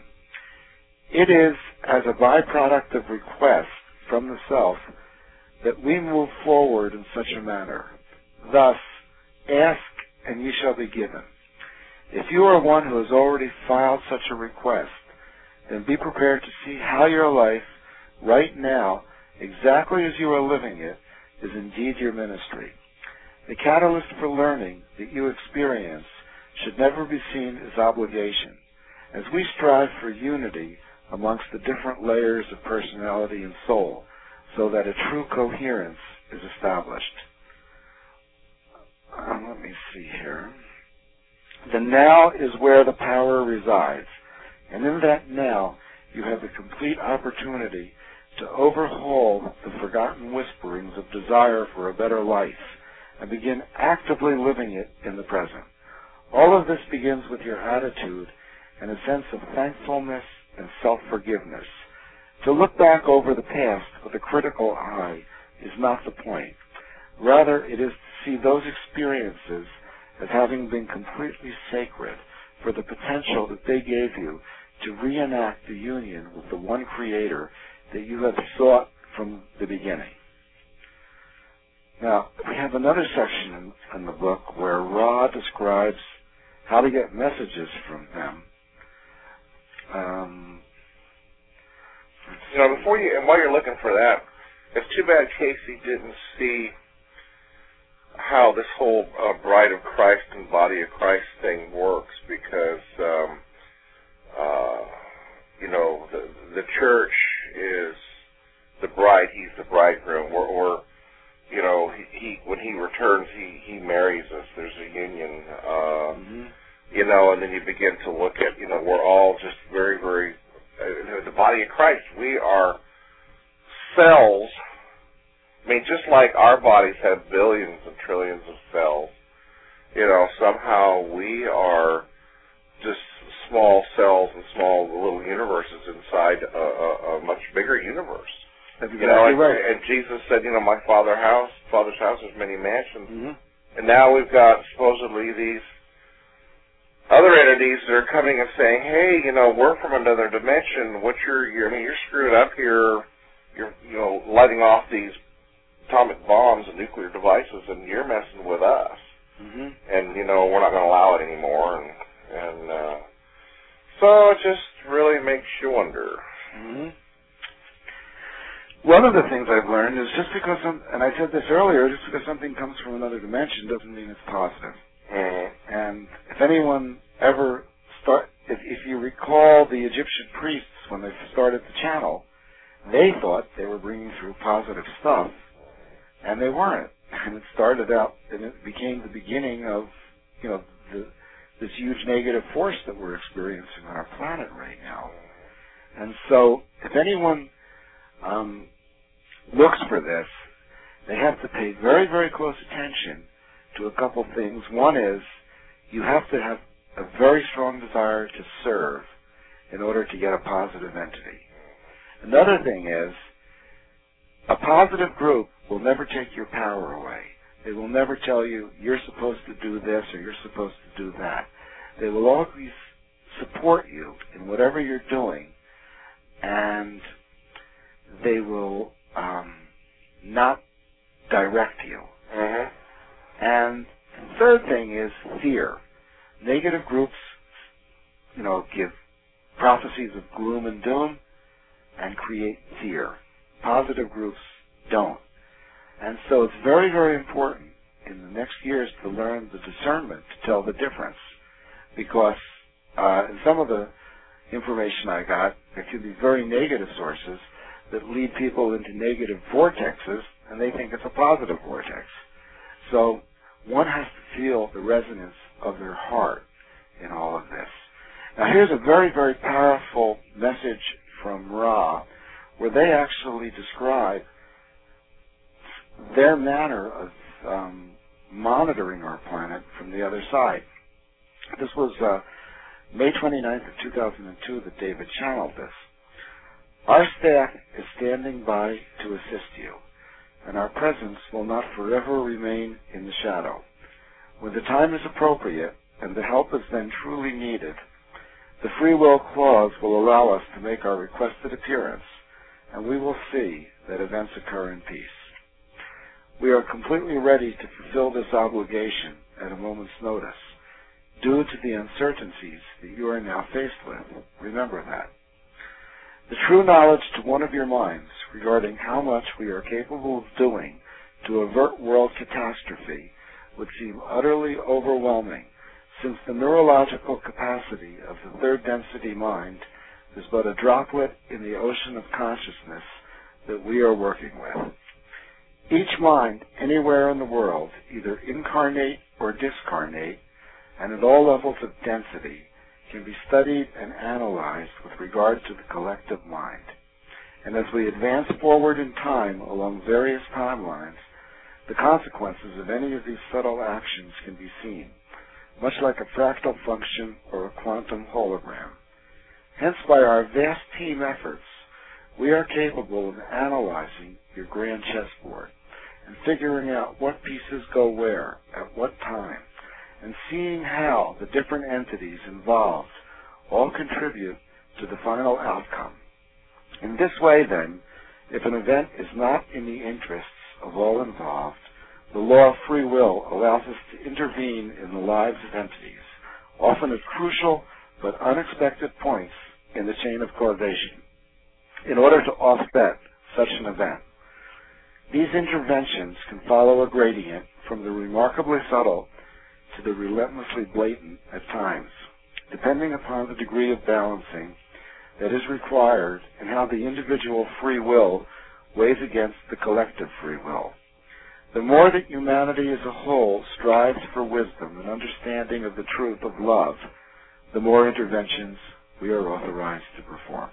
It is as a byproduct of request from the self that we move forward in such a manner. Thus, ask and ye shall be given. If you are one who has already filed such a request, then be prepared to see how your life right now, exactly as you are living it, is indeed your ministry. The catalyst for learning that you experience should never be seen as obligation, as we strive for unity amongst the different layers of personality and soul, so that a true coherence is established. Um, let me see here. The now is where the power resides, and in that now you have the complete opportunity to overhaul the forgotten whisperings of desire for a better life and begin actively living it in the present. All of this begins with your attitude and a sense of thankfulness and self-forgiveness. To look back over the past with a critical eye is not the point. Rather, it is to see those experiences as having been completely sacred for the potential that they gave you to reenact the union with the one Creator that you have sought from the beginning. Now, we have another section in, in the book where Ra describes how to get messages from them. Um,
you know, before you, and while you're looking for that, it's too bad Casey didn't see how this whole uh, Bride of Christ and Body of Christ thing works, because, um, uh, you know, the, the church is the bride, he's the bridegroom, or, or you know, he, he when he returns, he, he marries us. There's a union, uh,
mm-hmm.
you know, and then you begin to look at, you know, we're all just very, very, uh, the body of Christ, we are cells. I mean, just like our bodies have billions and trillions of cells, you know, somehow we are just small cells and small little universes inside a, a, a much bigger universe.
That's
you know, and,
right.
and Jesus said, you know, my Father's house, Father's house has many mansions,
mm-hmm.
and now we've got supposedly these other entities that are coming and saying, hey, you know, we're from another dimension. What you're, you're, I mean, you're screwed up here. You're, you know, lighting off these atomic bombs and nuclear devices, and you're messing with us.
Mm-hmm.
And, you know, we're not going to allow it anymore. And, and uh, so it's just you wonder.
Mm-hmm. One of the things I've learned is just because, some, and I said this earlier, just because something comes from another dimension doesn't mean it's positive.
Mm-hmm.
And if anyone ever start, if, if you recall the Egyptian priests when they started the channel, they thought they were bringing through positive stuff, and they weren't. And it started out, and it became the beginning of, you know, the, this huge negative force that we're experiencing on our planet right now. And so, if anyone um, looks for this, they have to pay very, very close attention to a couple things. One is, you have to have a very strong desire to serve in order to get a positive entity. Another thing is, a positive group will never take your power away. They will never tell you, you're supposed to do this or you're supposed to do that. They will always support you in whatever you're doing, and they will um, not direct you.
Mm-hmm.
And the third thing is fear. Negative groups, you know, give prophecies of gloom and doom and create fear. Positive groups don't. And so it's very, very important in the next years to learn the discernment to tell the difference. Because uh, in some of the information I got, there can be very negative sources that lead people into negative vortexes, and they think it's a positive vortex. So one has to feel the resonance of their heart in all of this. Now here's a very, very powerful message from Ra, where they actually describe their manner of um, monitoring our planet from the other side. This was uh, May twenty-ninth of two thousand two that David channeled this. Our staff is standing by to assist you, and our presence will not forever remain in the shadow. When the time is appropriate and the help is then truly needed, the free will clause will allow us to make our requested appearance, and we will see that events occur in peace. We are completely ready to fulfill this obligation at a moment's notice, due to the uncertainties that you are now faced with. Remember that. The true knowledge to one of your minds regarding how much we are capable of doing to avert world catastrophe would seem utterly overwhelming, since the neurological capacity of the third density mind is but a droplet in the ocean of consciousness that we are working with. Each mind anywhere in the world, either incarnate or discarnate, and at all levels of density, can be studied and analyzed with regard to the collective mind. And as we advance forward in time along various timelines, the consequences of any of these subtle actions can be seen, much like a fractal function or a quantum hologram. Hence, by our vast team efforts, we are capable of analyzing your grand chessboard and figuring out what pieces go where, at what time, and seeing how the different entities involved all contribute to the final outcome. In this way, then, if an event is not in the interests of all involved, the law of free will allows us to intervene in the lives of entities, often at crucial but unexpected points in the chain of causation, in order to offset such an event. These interventions can follow a gradient from the remarkably subtle to the relentlessly blatant at times, depending upon the degree of balancing that is required and how the individual free will weighs against the collective free will. The more that humanity as a whole strives for wisdom and understanding of the truth of love, the more interventions we are authorized to perform.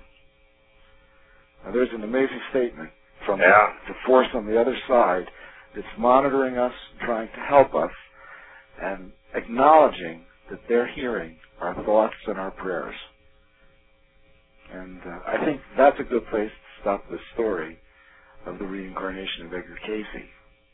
Now there's an amazing statement from
yeah.
the, the force on the other side that's monitoring us, trying to help us, and acknowledging that they're hearing our thoughts and our prayers. And uh, I think that's a good place to stop the story of the reincarnation of Edgar Cayce.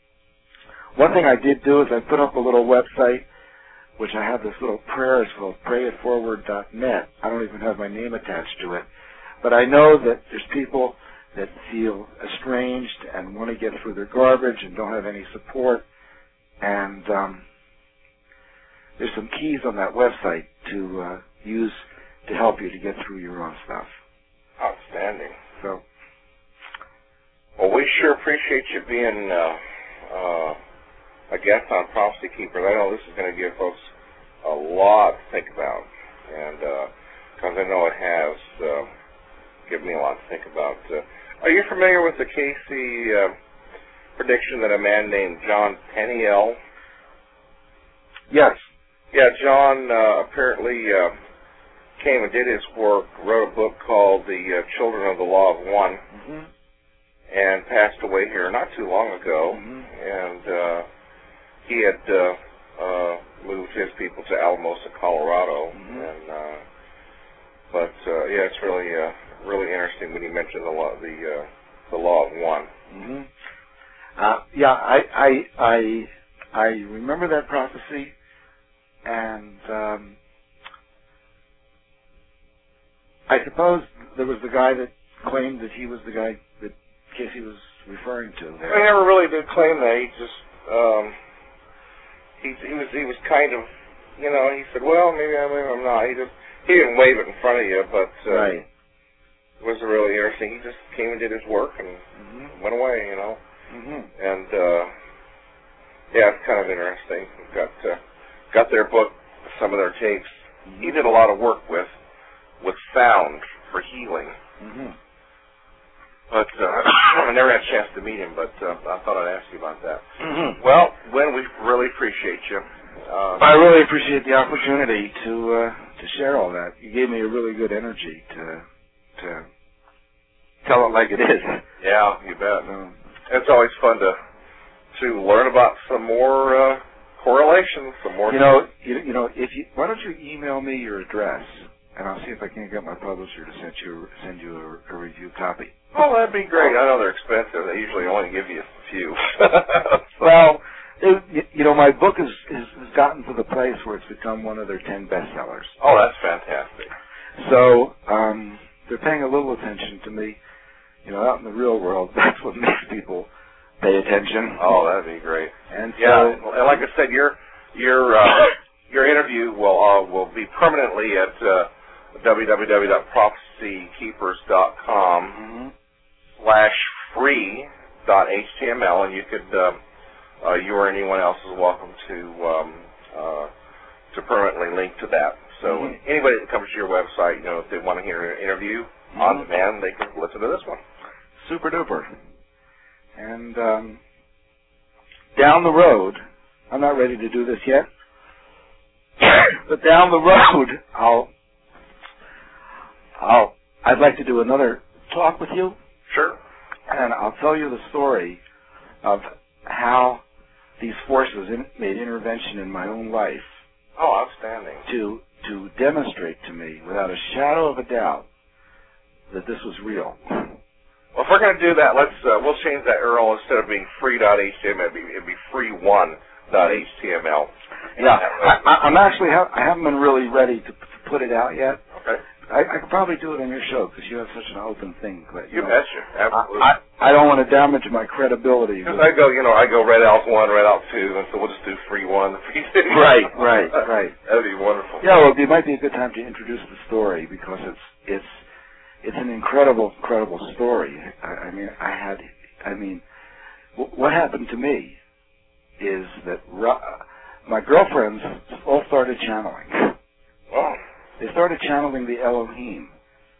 One thing I did do is I put up a little website, which I have this little prayer. It's called pray it forward dot net. I don't even have my name attached to it. But I know that there's people that feel estranged and want to get through their garbage and don't have any support. And um, there's some keys on that website to uh, use to help you to get through your own stuff.
outstanding.
So,
well, we sure appreciate you being uh, uh, a guest on Prophecy Keepers. I know this is going to give folks a lot to think about, and because uh, I know it has uh, given me a lot to think about. Uh, are you familiar with the Casey uh, prediction that a man named John Peniel?
yes.
Yeah, John uh, apparently uh, came and did his work, wrote a book called The uh, Children of the Law of One,
Mm-hmm.
and passed away here not too long ago.
Mm-hmm.
And uh, he had uh, uh, moved his people to Alamosa, Colorado.
Mm-hmm.
And uh, but uh, yeah, it's really uh, really interesting when you mention the law, the uh, the Law of One.
Mm-hmm. Uh, yeah, I, I I I remember that prophecy, and um, I suppose there was the guy that claimed that he was the guy that Casey was referring to there.
I never really did claim that. He just um, he he was he was kind of, you know, he said, well, maybe I maybe I'm not. He just he didn't wave it in front of you, but uh,
right.
it was really interesting. He just came and did his work and
Mm-hmm.
went away, you know.
Mm-hmm.
And uh, yeah, it's kind of interesting. We've got uh, got their book, some of their tapes.
Mm-hmm.
He did a lot of work with with sound for healing.
Mm-hmm.
But uh, I never had a chance to meet him, but uh, I thought I'd ask you about that.
Mm-hmm.
Well, Gwen, we really appreciate you. Uh,
I really appreciate the opportunity to uh, to share all that. You gave me a really good energy to to tell it like it is.
yeah, you bet.
So,
It's always fun to to learn about some more uh, correlations, some more.
you know, you, you know, if you why don't you email me your address, and I'll see if I can get my publisher to send you send you a, a review copy.
Oh, that'd be great. I know they're expensive. They usually only give you a few.
Well, it, you know, my book has, has has gotten to the place where it's become one of their ten bestsellers.
Oh, that's fantastic.
So um, they're paying a little attention to me. You know, out in the real world, that's what makes people pay attention.
Oh, that'd be great.
And so,
yeah, and like I said, your your uh, your interview will uh, will be permanently at uh, w w w dot prophecy keepers dot com
mm-hmm.
slash free dot h t m l, and you could uh, uh, you or anyone else is welcome to um, uh, to permanently link to that. So
mm-hmm.
anybody that comes to your website, you know, if they want to hear an interview mm-hmm. on demand, they can listen to this one.
Super duper. And um, down the road, I'm not ready to do this yet, but down the road, I'll, I'll, I'd like to do another talk with you.
Sure.
And I'll tell you the story of how these forces in, made intervention in my own life.
Oh, outstanding.
To to demonstrate to me, without a shadow of a doubt, that this was real.
Well, if we're going to do that, let's uh, we'll change that U R L. Instead of being free dot h t m l, it'd be, it'd be free one dot h t m l.
Yeah, I, I'm actually ha- I haven't been really ready to, to put it out yet.
Okay.
I, I could probably do it on your show because you have such an open thing. But
You
you know,
betcha, absolutely.
I, I, I don't want to damage my credibility.
Because I go, you know, I go Red Elf one, Red Elf two, and so we'll just do free one, free two.
Right, right, right.
That'd be wonderful.
Yeah, well, it might be a good time to introduce the story because it's it's. It's an incredible, incredible story. I, I mean, I had, I mean, w- what happened to me is that Ra- my girlfriends all started channeling.
Oh.
They started channeling the Elohim.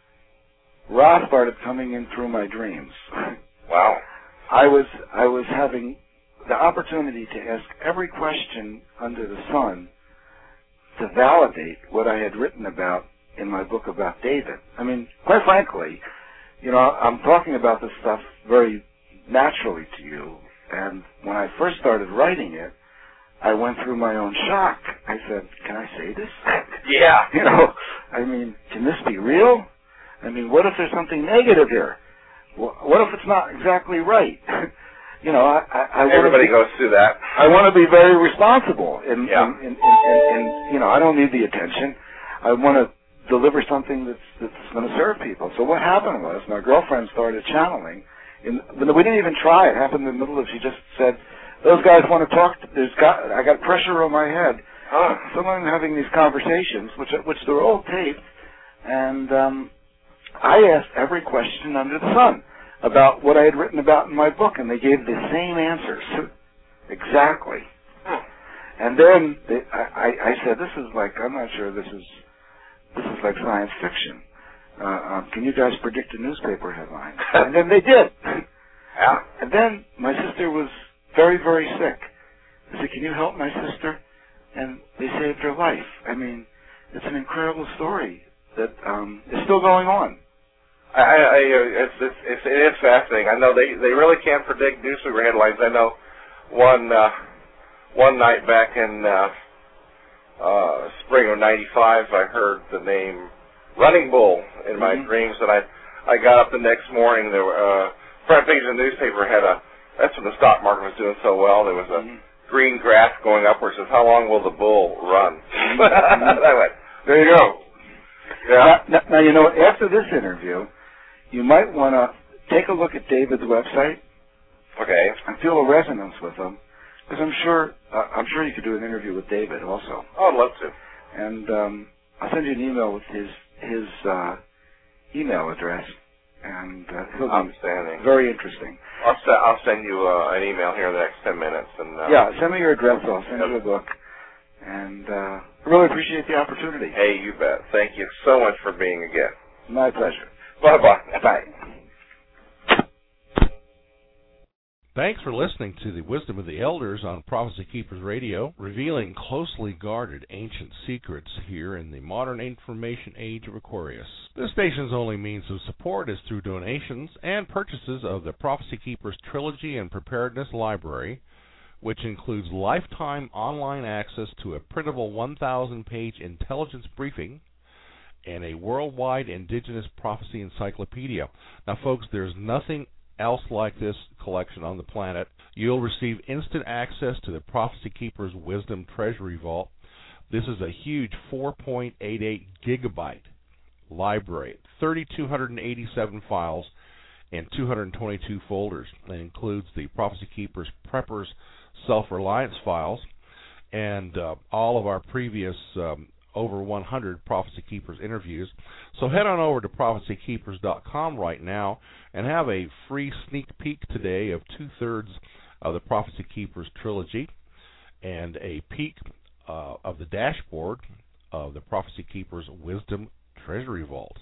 Ra started coming in through my dreams.
Wow.
I was, I was having the opportunity to ask every question under the sun to validate what I had written about in my book about David. I mean, quite frankly, you know, I'm talking about this stuff very naturally to you, and when I first started writing it, I went through my own shock. I said, can I say this?
Yeah.
You know, I mean, can this be real? I mean, what if there's something negative here? What if it's not exactly right? You know, I, I, I
everybody
be,
goes through that.
I want to be very responsible, and,
yeah.
and, and, and, and, and, you know, I don't need the attention. I want to deliver something that's that's going to serve people. So what happened was my girlfriend started channeling. In, we didn't even try. It happened in the middle of. She just said, "Those guys want to talk. To, there's got. I got pressure on my head."
Huh.
So I'm having these conversations, which which they're all taped, and um, I asked every question under the sun about what I had written about in my book, and they gave the same answers. Exactly. And then they, I, I said, this is like, I'm not sure this is, this is like science fiction. Uh, um, can you guys predict a newspaper headline? And then they did.
Yeah.
And then my sister was very, very sick. I said, can you help my sister? And they saved her life. I mean, it's an incredible story that um, is still going on.
I, I, it's, it's, it's, it is fascinating. I know they, they really can't predict newspaper headlines. I know one uh, one night back in uh, uh, spring of ninety-five, I heard the name Running Bull in my mm-hmm. dreams, and I I got up the next morning. There were uh, front page of the newspaper had a. That's when the stock market was doing so well. There was a mm-hmm. green graph going upwards. Says, how long will the bull run? Mm-hmm. I went, there you go. Yeah.
Now, now, you know, after this interview, you might want to take a look at David's website.
Okay.
And feel a resonance with him, because I'm sure uh, I'm sure you could do an interview with David also.
Oh, I'd love to.
And um, I'll send you an email with his his uh, email address, and uh, he'll be
Outstanding.
Very interesting.
I'll, se- I'll send you uh, an email here in the next ten minutes. And uh,
yeah, send me your address. I'll send you a book. And uh, I really appreciate the opportunity.
Hey, you bet. Thank you so much for being a guest.
My pleasure.
Bye-bye.
Bye.
Thanks for listening to the Wisdom of the Elders on Prophecy Keepers Radio, revealing closely guarded ancient secrets here in the modern information age of Aquarius. This station's only means of support is through donations and purchases of the Prophecy Keepers Trilogy and Preparedness Library, which includes lifetime online access to a printable one thousand page intelligence briefing and a worldwide indigenous prophecy encyclopedia. Now, folks, there's nothing else like this collection on the planet. You'll receive instant access to the Prophecy Keepers Wisdom Treasury Vault. This is a huge four point eight eight gigabyte library, three thousand two hundred eighty-seven files and two hundred twenty-two folders. That includes the Prophecy Keepers Preppers Self-Reliance files and uh, all of our previous um, over one hundred Prophecy Keepers interviews. So head on over to prophecy keepers dot com right now and have a free sneak peek today of two-thirds of the Prophecy Keepers trilogy and a peek uh, of the dashboard of the Prophecy Keepers Wisdom Treasury Vault.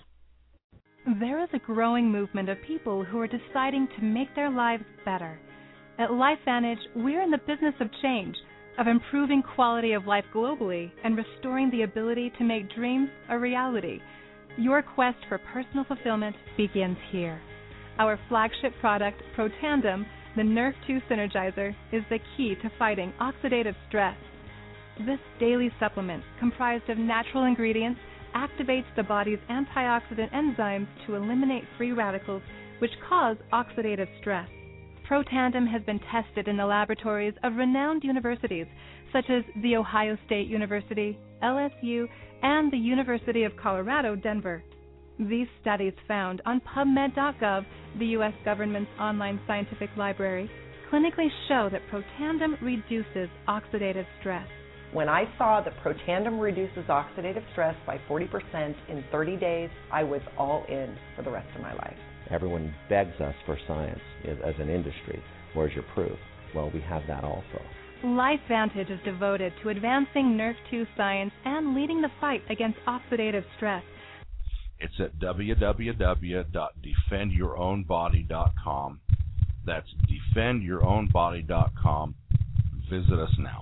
There is a growing movement of people who are deciding to make their lives better. At LifeVantage, we're in the business of change, of improving quality of life globally and restoring the ability to make dreams a reality. Your quest for personal fulfillment begins here. Our flagship product, Protandem, the Nerve two Synergizer, is the key to fighting oxidative stress. This daily supplement, comprised of natural ingredients, activates the body's antioxidant enzymes to eliminate free radicals which cause oxidative stress. Protandem has been tested in the laboratories of renowned universities such as The Ohio State University, L S U, and the University of Colorado, Denver. These studies found on PubMed dot gov, the U S government's online scientific library, clinically show that Protandem reduces oxidative stress.
When I saw that Protandem reduces oxidative stress by forty percent in thirty days, I was all in for the rest of my life.
Everyone begs us for science as an industry. Where's your proof? Well, we have that also.
LifeVantage is devoted to advancing Nerve two science and leading the fight against oxidative stress.
It's at w w w dot defend your own body dot com. That's defend your own body dot com. Visit us now.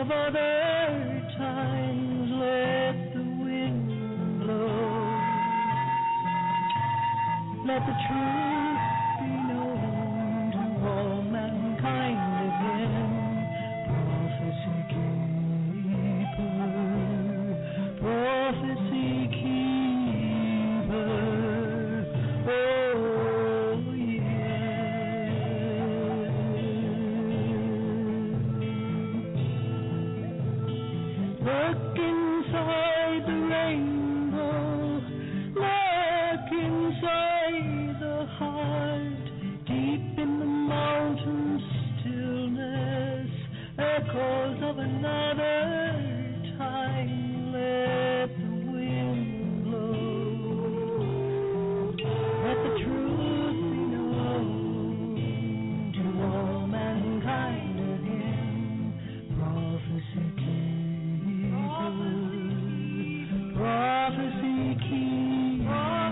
of other times, let the wind blow. Let the truth be known to all mankind again. Prophecy keeper, prophecy keeper, oh yeah. Look inside the rainbow, look inside the heart, deep in the mountain stillness, echoes of another time. Let the wind blow. Let the truth be known to all mankind again. Prophecy keeper, prophecy keeper,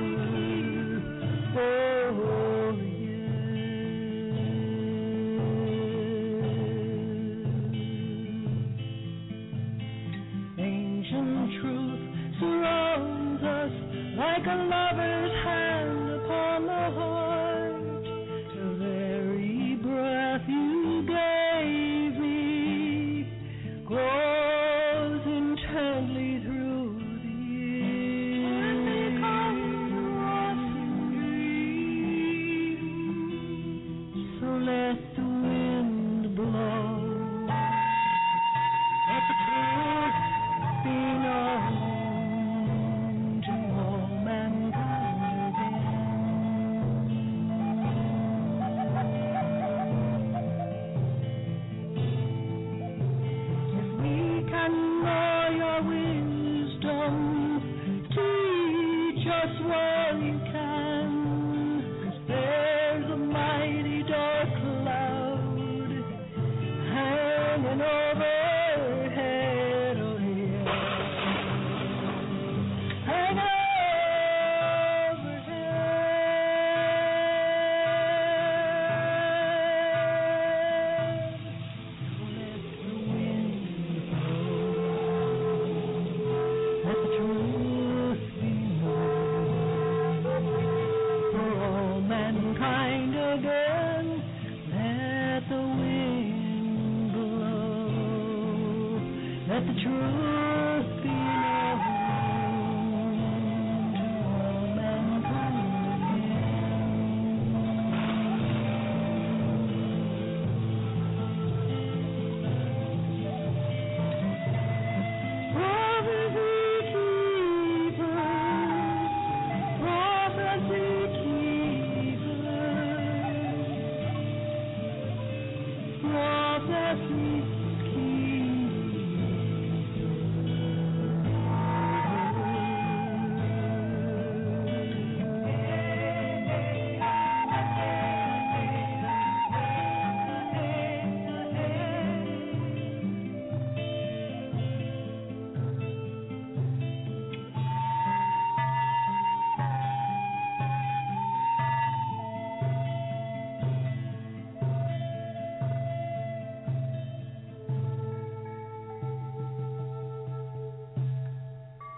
oh yeah. Ancient truth surrounds us like a lover's hand upon the heart. The very breath you gave me grows intently through the years. So let the wind blow. Let the truth be known to all mankind again. If we can know your wisdom, teach us what you can. 'Cause there's a mighty dark cloud hanging overhead, oh yeah, hanging overhead. Let the wind blow. Let the truth be known for all mankind again. Let the wind blow. Let the truth